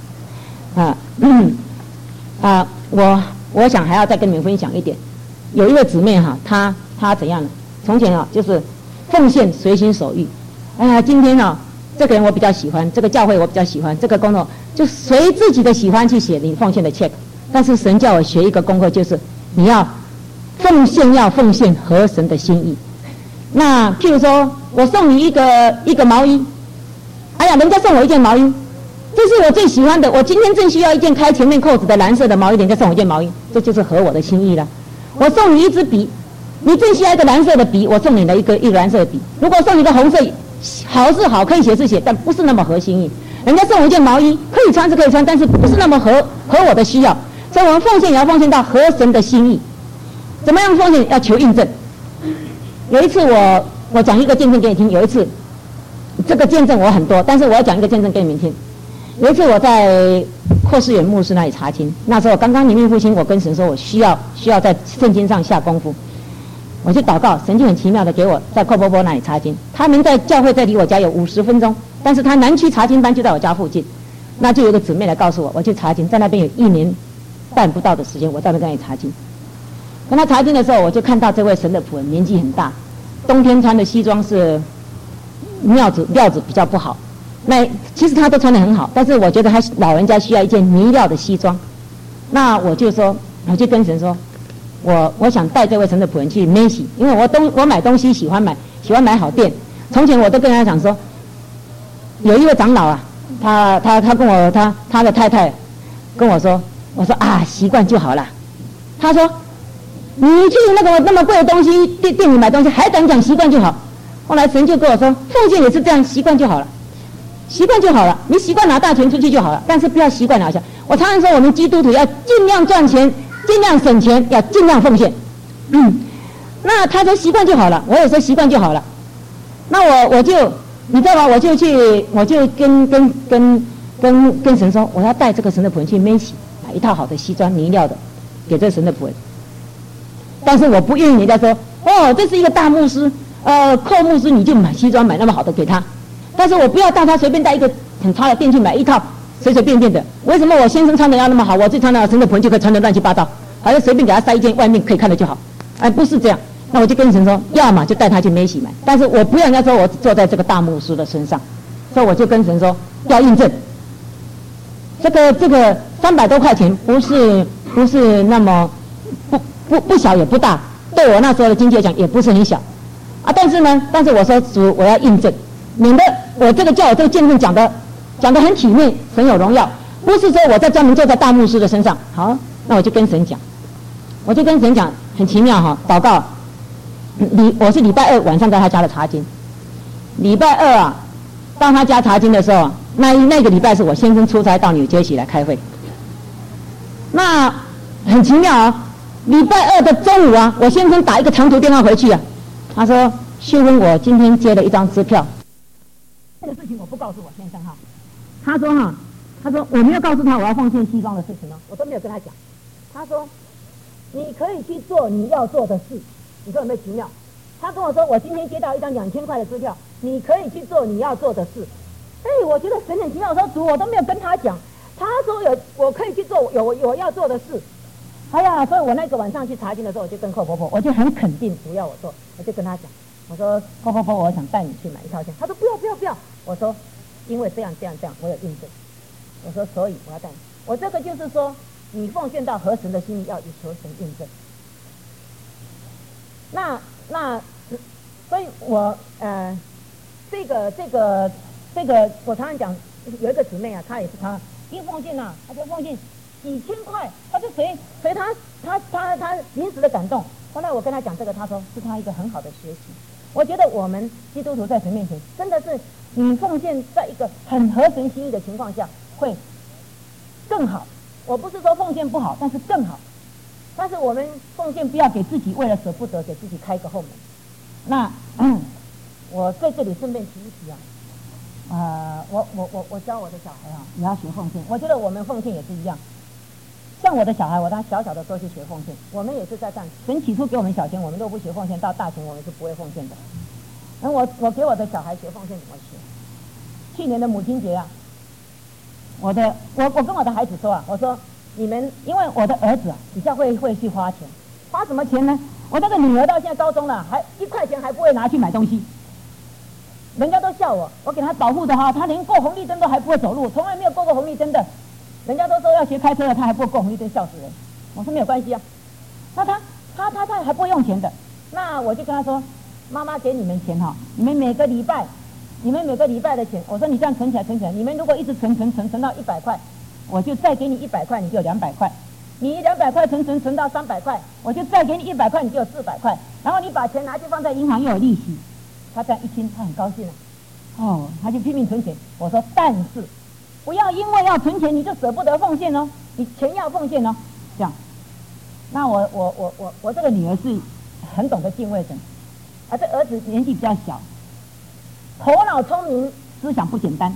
我想还要再跟你们分享一点。有一位姊妹她怎样呢？从前就是奉献随心所欲。今天这个人我比较喜欢，这个教会我比较喜欢，这个工作就随自己的喜欢去写你奉献的 check。但是神叫我学一个功课，就是你要奉献合神的心意。那譬如说我送你一个毛衣，人家送我一件毛衣，这是我最喜欢的，我今天正需要一件开前面扣子的蓝色的毛衣，人家送我一件毛衣，这就是合我的心意了。我送你一支笔，你正需要一个蓝色的笔，我送你了一个蓝色的笔。如果送你一个红色，好是好，可以写是写，但不是那么合心意。人家送我一件毛衣，可以穿是可以穿，但是不是那么合我的需要。所以我们奉献也要奉献到合神的心意。怎么样奉献？要求印证。有一次我讲一个见证给你听，有一次这个见证我很多，但是我要讲一个见证给你们听。有一次我在霍世远牧师那里查经，那时候刚刚灵命复兴，我跟神说我需要在圣经上下功夫，我去祷告，神就很奇妙的给我在寇波波那里查经。他们在教会在离我家有50分钟，但是他南区查经班就在我家附近，那就有个姊妹来告诉我去查经，在那边有1年半不到的时间，我在那里查经。跟他查经的时候，我就看到这位神的仆人年纪很大，冬天穿的西装是料子比较不好。那其实他都穿得很好，但是我觉得他老人家需要一件呢料的西装。那我就跟神说，我想带这位神的仆人去梅西，因为我买东西喜欢买好店。从前我都跟他讲说，有一位长老啊，他跟我他的太太跟我说，我说啊习惯就好了。他说你去那么贵的东西店里买东西还敢讲习惯就好。后来神就跟我说，奉献也是这样，习惯就好了，习惯就好了，你习惯拿大钱出去就好了，但是不要习惯拿钱。我常常说我们基督徒要尽量赚钱，尽量省钱，要尽量奉献。那他说习惯就好了，我也说习惯就好了。那我就你知道吗？我就跟神说，我要带这个神的仆人去梅西买一套好的西装呢料的给这个神的仆人。但是我不愿意人家说，哦，这是一个大牧师，寇牧师，你就买西装买那么好的给他。但是我不要带他随便带一个很差的店去买一套随随便便的。为什么我先生穿的要那么好，我最穿的神的仆人就可以穿得乱七八糟，好像随便给他塞一件外面可以看的就好？不是这样。那我就跟神说，要么就带他去梅西买，但是我不要人家说我坐在这个大牧师的身上，所以我就跟神说要印证。这个300多块钱不是那么不小也不大，对我那时候的经济来讲也不是很小啊。但是我说主，我要印证，免得我这个叫我这个见证讲得很体面，神有荣耀，不是说我在专门坐在大牧师的身上。好，那我就跟神讲，很奇妙哈，祷告。我是礼拜2晚上在他家的查经，礼拜2啊到他家查经的时候，那个礼拜是我先生出差到纽约来开会。那很奇妙啊，礼拜2的中午啊，我先生打一个长途电话回去啊，他说秀芬，我今天接了一张支票。这个事情我不告诉我先生哈，他说我没有告诉他我要奉献西装的事情哦，我都没有跟他讲。他说你可以去做你要做的事。你说有没有奇妙？他跟我说，我今天接到一张2000块的支票，你可以去做你要做的事。我觉得神很奇妙。我说主，我都没有跟他讲，他说我可以去做我要做的事。哎呀，所以我那个晚上去查经的时候，我就跟寇婆婆，我就很肯定主要我做，我就跟他讲，我说寇婆婆，我想带你去买一套鞋。他说不要。我说因为这样，我有印证。我说所以我要带你。我这个就是说，你奉献到合神的心意，要以求神印证。那，所以我这个，我常常讲，有一个姊妹啊，她也是她一奉献啊，她就奉献几千块，她就随她临时的感动。后来我跟她讲这个，她说是她一个很好的学习。我觉得我们基督徒在神面前，真的是你奉献在一个很合神心意的情况下，会更好。我不是说奉献不好，但是更好。但是我们奉献不要给自己为了舍不得给自己开个后门。那我在这里顺便提一提啊，我教我的小孩啊，也要学奉献。我觉得我们奉献也是一样，像我的小孩，我他小小的时候去学奉献，我们也是在这样。神起初给我们小钱，我们都不学奉献，到大钱我们是不会奉献的。那我给我的小孩学奉献怎么学？去年的母亲节啊，我跟我的孩子说啊，我说。你们因为我的儿子啊比较会去花钱，花什么钱呢？我那个女儿到现在高中了，还1块钱还不会拿去买东西，人家都笑我给她保护的哈，她连过红绿灯都还不会走路，从来没有过红绿灯的，人家都说要学开车了，她还不会过红绿灯，笑死人。我说没有关系啊，那她还不会用钱的，那我就跟她说，妈妈给你们钱哈，你们每个礼拜的钱，我说你这样存起来，你们如果一直存到100块。我就再给你100块，你就有200块。你200块存到300块，我就再给你100块，你就有400块。然后你把钱拿去放在银行又有利息。他这样一听，他很高兴了。他就拼命存钱。我说，但是不要因为要存钱你就舍不得奉献哦，你钱要奉献哦。这样，那我这个女儿是很懂得敬畏神，这儿子年纪比较小，头脑聪明，思想不简单。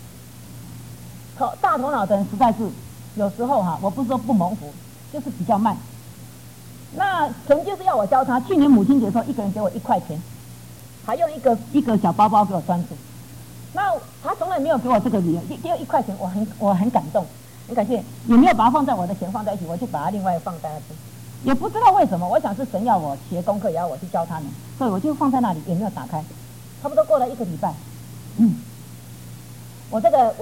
大头脑的人实在是有时候我不是说不蒙福，就是比较慢。那神就是要我教他。去年母亲节的时候，一个人给我1块钱，还用一个小包包给我装住。那他从来没有给我这个理由，给我1块钱，我很感动，很感谢。也没有把它放在我的钱放在一起，我就把它另外放在那边。也不知道为什么，我想是神要我学功课，也要我去教他们，所以我就放在那里，也没有打开。差不多过了1个礼拜， 我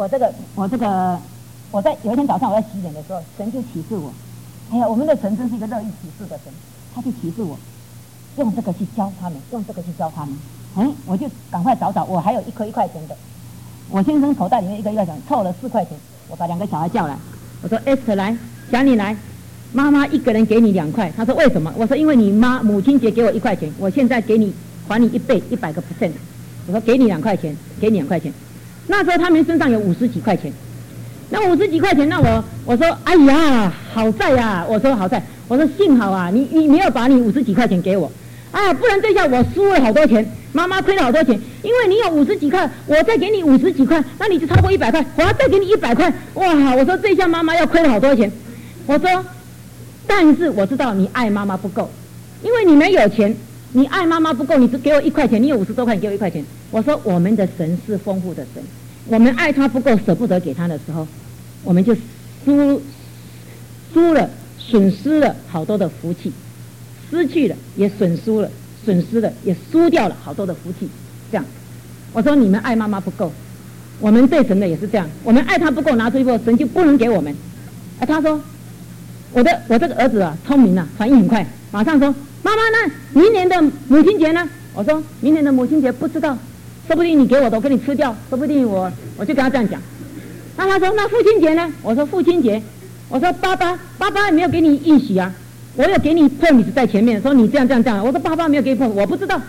在有一天早上我在洗脸的时候，神就启示我，哎呀，我们的神真是一个乐意启示的神，他就启示我，用这个去教他们，我就赶快找，我还有1颗1块钱的，我先生口袋里面1个1块钱，凑了4块钱，我把2个小孩叫来，我说 Esther 来，小你来，妈妈一个人给你2块，他说为什么？我说因为你母亲节给我1块钱，我现在给你还你1倍100%，我说给你2块钱，给你2块钱。那时候他们身上有50几块钱，那50几块钱，那我说哎呀好在呀，我说好在，我说幸好啊，你没有把你50几块钱给我啊，不然这下我输了好多钱，妈妈亏了好多钱，因为你有50几块，我再给你50几块，那你就超过100块，我要再给你100块，哇！我说这下妈妈要亏了好多钱，我说，但是我知道你爱妈妈不够，因为你没有钱。你爱妈妈不够，你只给我1块钱，你有50多块，你给我1块钱。我说我们的神是丰富的神，我们爱他不够，舍不得给他的时候，我们就输了，损失了好多的福气，失去了也损失了也输掉了好多的福气。这样，我说你们爱妈妈不够，我们对神的也是这样，我们爱他不够，拿出去后，神就不能给我们。他说我这个儿子啊，聪明啊，反应很快，马上说。妈妈，那明年的母亲节呢？我说明年的母亲节不知道，说不定你给我的我给你吃掉，说不定我就跟他这样讲。那他说那父亲节呢？我说父亲节，我说爸爸也没有给你应许啊，我有给你 promise 在前面，说你这样，我说爸爸没有给你 promise， 我不知道。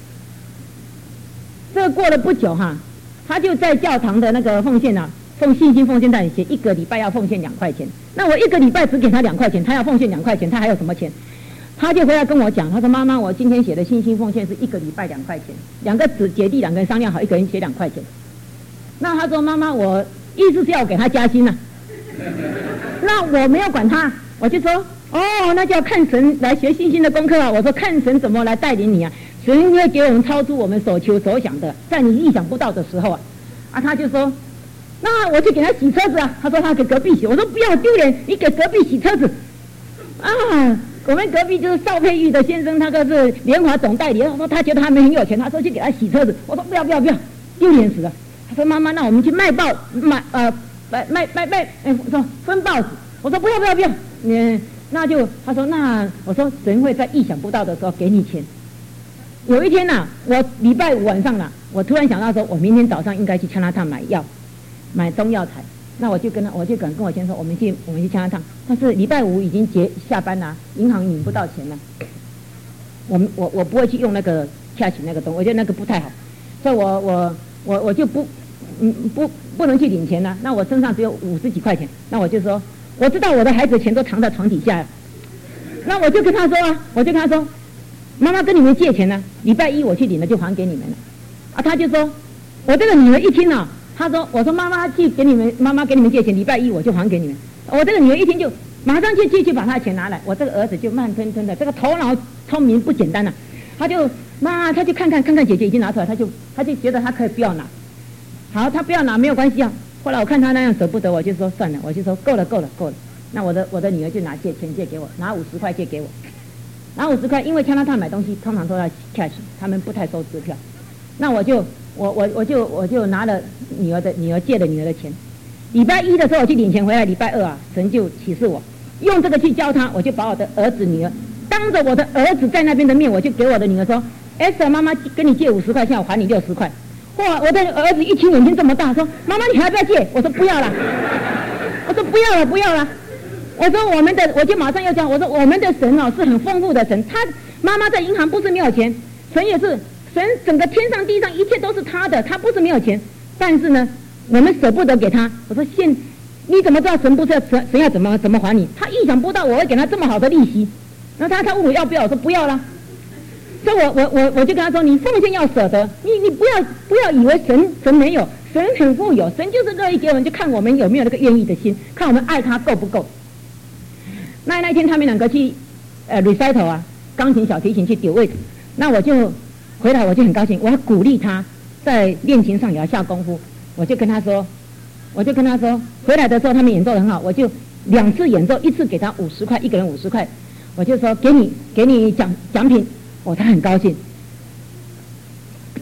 这过了不久哈，他就在教堂的那个奉献啊，信心奉献袋里写1个礼拜要奉献2块钱，那我1个礼拜只给他2块钱，他要奉献2块钱，他还有什么钱？他就回来跟我讲，他说妈妈，我今天写的信心奉献是1个礼拜2块钱，2个姐弟2个人商量好，1个人写2块钱。那他说妈妈，我意思是要给他加薪啊。那我没有管他，我就说那就要看神来学信心的功课啊。我说看神怎么来带领你啊，神会给我们超出我们所求所想的，在你意想不到的时候啊。他就说那我去给他洗车子啊。他说他给隔壁洗，我说不要丢脸，你给隔壁洗车子啊。我们隔壁就是邵佩玉的先生，他个是联华总代理。我说他觉得他们很有钱，他说去给他洗车子。我说不要，丢脸死了。他说妈妈，那我们去卖报卖我说分报纸。我说不要，那就他说那我说神会在意想不到的时候给你钱。有一天我礼拜5晚上我突然想到说，我明天早上应该去加拿大买中药材。那我就跟我先生说，我们去加拿大，但是礼拜5已经下班了，银行领不到钱了。我不会去用那个cash那个东西，我觉得那个不太好，所以我就不能去领钱了。那我身上只有50几块钱，那我就说我知道我的孩子的钱都藏在床底下了。那我就跟他说妈妈跟你们借钱呢，礼拜1我去领了就还给你们了。他就说我这个女儿一听我说妈妈给你们借钱，礼拜1我就还给你们。我这个女儿一听就马上去把她的钱拿来。我这个儿子就慢吞吞的，这个头脑聪明不简单了。他就看看姐姐已经拿出来，他就觉得他可以不要拿。好，他不要拿没有关系啊。后来我看他那样舍不得，我就说算了，我就说够了。那我的女儿就拿钱借给我，拿50块借给我，拿50块，因为加拿大买东西通常都要 cash， 他们不太收支票。那我就拿了女儿借了女儿的钱。礼拜1的时候我去领钱回来，礼拜2神就启示我用这个去教他，我就把我的儿子女儿当着我的儿子在那边的面，我就给我的女儿说 Esther 妈妈跟你借50块，现在我还你60块。哇！我的儿子一听眼睛这么大，说妈妈你还要不要借？我说不要了。我说不要了。我说我就马上要讲，我说我们的神是很丰富的神，他妈妈在银行不是没有钱，神也是。神整个天上地上一切都是他的，他不是没有钱，但是呢，我们舍不得给他。我说你怎么知道神不是神要怎么还你？他意想不到我会给他这么好的利息。然后他问我要不要，我说不要啦。所以我就跟他说，你奉献要舍得，你不要以为神没有，神很富有，神就是乐意给我们，就看我们有没有那个愿意的心，看我们爱他够不够。那天他们2个去recital 钢琴小提琴去丢位置，那我就回来我就很高兴，我要鼓励他在练琴上也要下功夫。我就跟他说，回来的时候他们演奏得很好，我就2次演奏，一次给他50块，一个人50块，我就说给你奖品，他很高兴。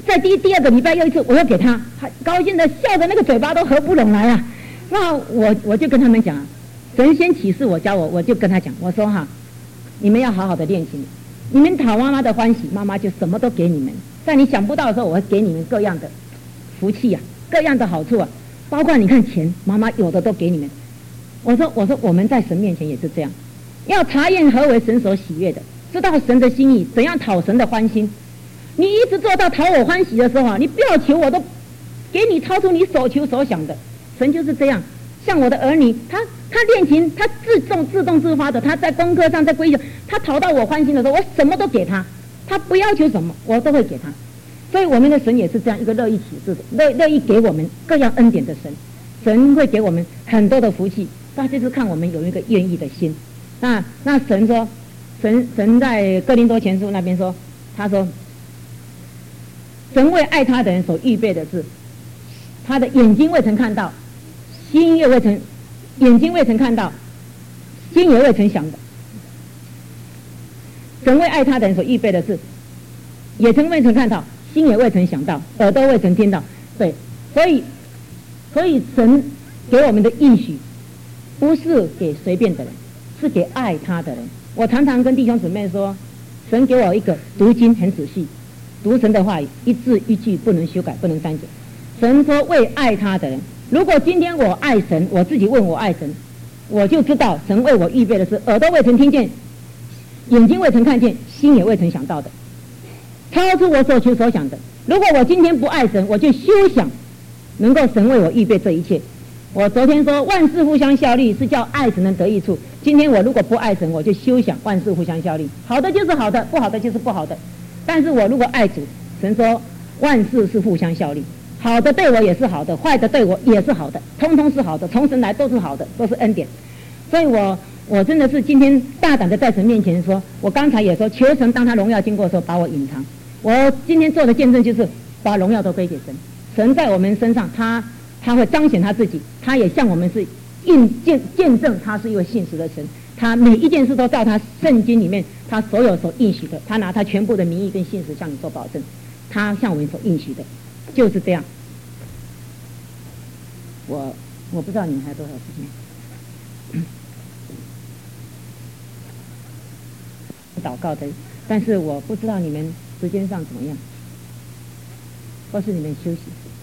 再第二个礼拜又一次，我又给他，他高兴的笑的那个嘴巴都合不拢来啊。那我就跟他们讲，神仙启示我教我，我就跟他讲，我说哈，你们要好好的练习，你们讨妈妈的欢喜，妈妈就什么都给你们，在你想不到的时候，我会给你们各样的福气啊，各样的好处啊，包括你看钱，妈妈有的都给你们。我说我们在神面前也是这样，要查验何为神所喜悦的，知道神的心意，怎样讨神的欢心。你一直做到讨我欢喜的时候啊，你不要求我都给你超出你所求所想的。神就是这样，像我的儿女，他练琴，他自动自发的，他在功课上在规矩，他讨到我欢心的时候，我什么都给他，他不要求什么，我都会给他。所以我们的神也是这样一个乐意启示的，乐意给我们各样恩典的神。神会给我们很多的福气，那就是看我们有一个愿意的心。那神说，神在哥林多前书那边说，他说，神为爱他的人所预备的是，他的眼睛未曾看到，眼睛未曾看到，心也未曾想的。神为爱他的人所预备的是，也未曾看到，心也未曾想到，耳朵未曾听到。对，所以神给我们的应许，不是给随便的人，是给爱他的人。我常常跟弟兄姊妹说，神给我一个读经很仔细，读神的话语，一字一句不能修改，不能删减。神说为爱他的人，如果今天我爱神，我自己问我爱神，我就知道神为我预备的是耳朵未曾听见，眼睛未曾看见，心也未曾想到的，超出我所求所想的。如果我今天不爱神，我就休想能够神为我预备这一切。我昨天说万事互相效力，是叫爱神能得益处。今天我如果不爱神，我就休想万事互相效力。好的就是好的，不好的就是不好的。但是我如果爱主，神说万事是互相效力，好的对我也是好的，坏的对我也是好的，通通是好的，从神来都是好的，都是恩典。所以我真的是今天大胆的在神面前说，我刚才也说，求神当他荣耀经过的时候把我隐藏。我今天做的见证就是把荣耀都归给神。神在我们身上，他会彰显他自己，他也向我们是见证他是一位信实的神。他每一件事都照他圣经里面他所应许的，他拿他全部的名义跟信实向你做保证，他向我们所应许的就是这样。我不知道你们还有多少时间祷告的，但是我不知道你们时间上怎么样，或是你们休息。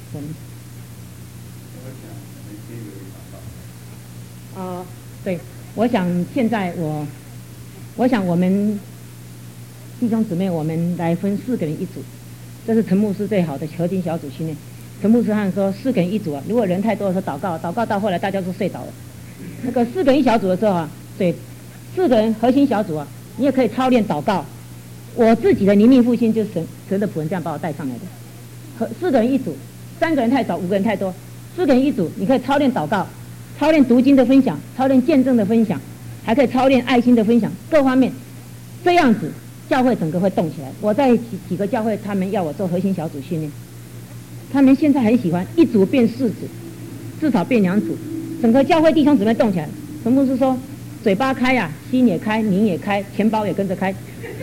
对，我想现在我想我们弟兄姊妹，我们来分4个人一组，这是陈牧师最好的核心小组训练。陈牧师他说4个人一组啊，如果人太多的时候祷告到后来大家都睡着了。那个4个人一小组的时候啊，对，4个人核心小组啊，你也可以操练祷告。我自己的灵命复兴就是神的仆人这样把我带上来的。4个人一组，3个人太少，5个人太多，4个人一组，你可以操练祷告，操练读经的分享，操练见证的分享，还可以操练爱心的分享，各方面，这样子教会整个会动起来。我在几个教会，他们要我做核心小组训练，他们现在很喜欢1组变4组，至少变2组，整个教会弟兄姊妹动起来。陈牧师说，嘴巴开啊，心也开，灵也开，钱包也跟着开。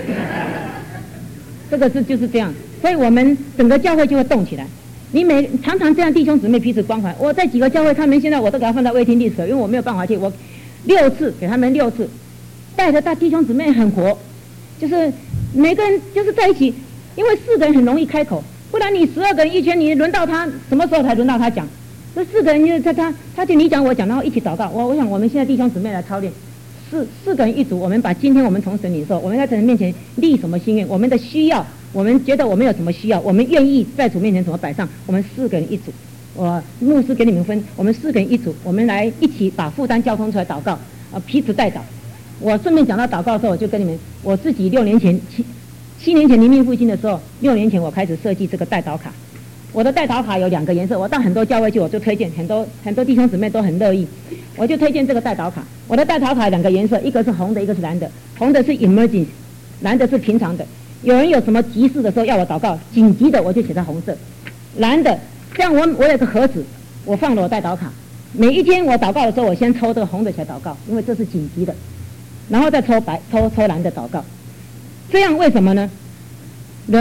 这个就是这样，所以我们整个教会就会动起来。你常常这样弟兄姊妹彼此关怀。我在几个教会，他们现在我都给他放在waiting list，因为我没有办法去。我6次给他们6次，带着大弟兄姊妹很活，就是每个人就是在一起，因为4个人很容易开口，不然你12个人一圈，你轮到他什么时候才轮到他讲？这4个人就是他就你讲我讲，然后一起祷告。我想我们现在弟兄姊妹来操练。4个人一组，我们把今天我们从神领受，我们在神面前立什么心愿，我们的需要，我们觉得我们有什么需要，我们愿意在主面前怎么摆上，我们4个人一组。我牧师给你们分，我们4个人一组，我们来一起把负担交通出来祷告，彼此代祷。我顺便讲到祷告的时候，我就跟你们，我自己7年前灵命复兴的时候，6年前我开始设计这个代祷卡。我的代祷卡有2个颜色，我到很多教会去，我就推荐，很多弟兄姊妹都很乐意，我就推荐这个代祷卡。我的代祷卡2个颜色，一个是红的，一个是蓝的。红的是 emergency， 蓝的是平常的。有人有什么急事的时候要我祷告，紧急的我就写在红色。蓝的，这样我有个盒子，我放了我代祷卡。每一天我祷告的时候，我先抽这个红的起来祷告，因为这是紧急的，然后再抽蓝的祷告。这样为什么呢？人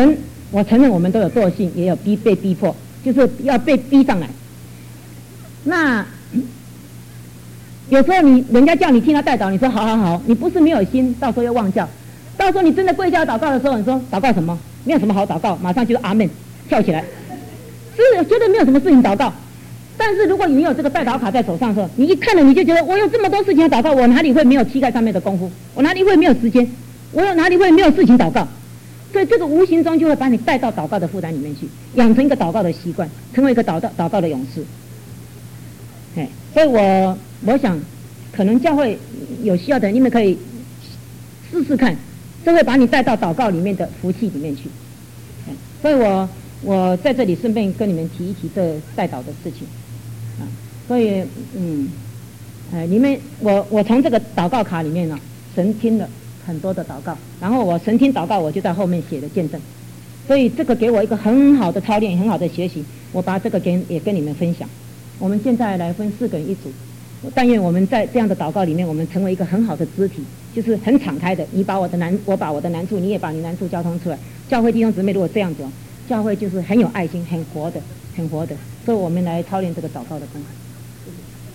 我承认我们都有惰性，也有被逼迫，就是要被逼上来。那有时候人家叫你听他代祷，你说好，你不是没有心，到时候又忘叫，到时候你真的跪下祷告的时候，你说祷告什么？没有什么好祷告，马上就是阿门，跳起来，是觉得没有什么事情祷告。但是如果你有这个代祷卡在手上的时候，你一看了你就觉得我有这么多事情要祷告，我哪里会没有膝盖上面的功夫？我哪里会没有时间？我哪里会没有事情祷告？所以这个无形中就会把你带到祷告的负担里面去，养成一个祷告的习惯，成为一个祷告的勇士。所以我想，可能教会有需要的人，你们可以试试看，这会把你带到祷告里面的福气里面去。所以我在这里顺便跟你们提一提这代祷的事情啊。所以你们我从这个祷告卡里面呢，神听了很多的祷告，然后我神听祷告，我就在后面写了见证。所以这个给我一个很好的操练，很好的学习，我把这个也跟你们分享。我们现在来分4个人一组，但愿我们在这样的祷告里面，我们成为一个很好的肢体，就是很敞开的，我把我的难处，你也把你难处交通出来。教会弟兄姊妹如果这样子，教会就是很有爱心，很活的。所以我们来操练这个祷告的功课。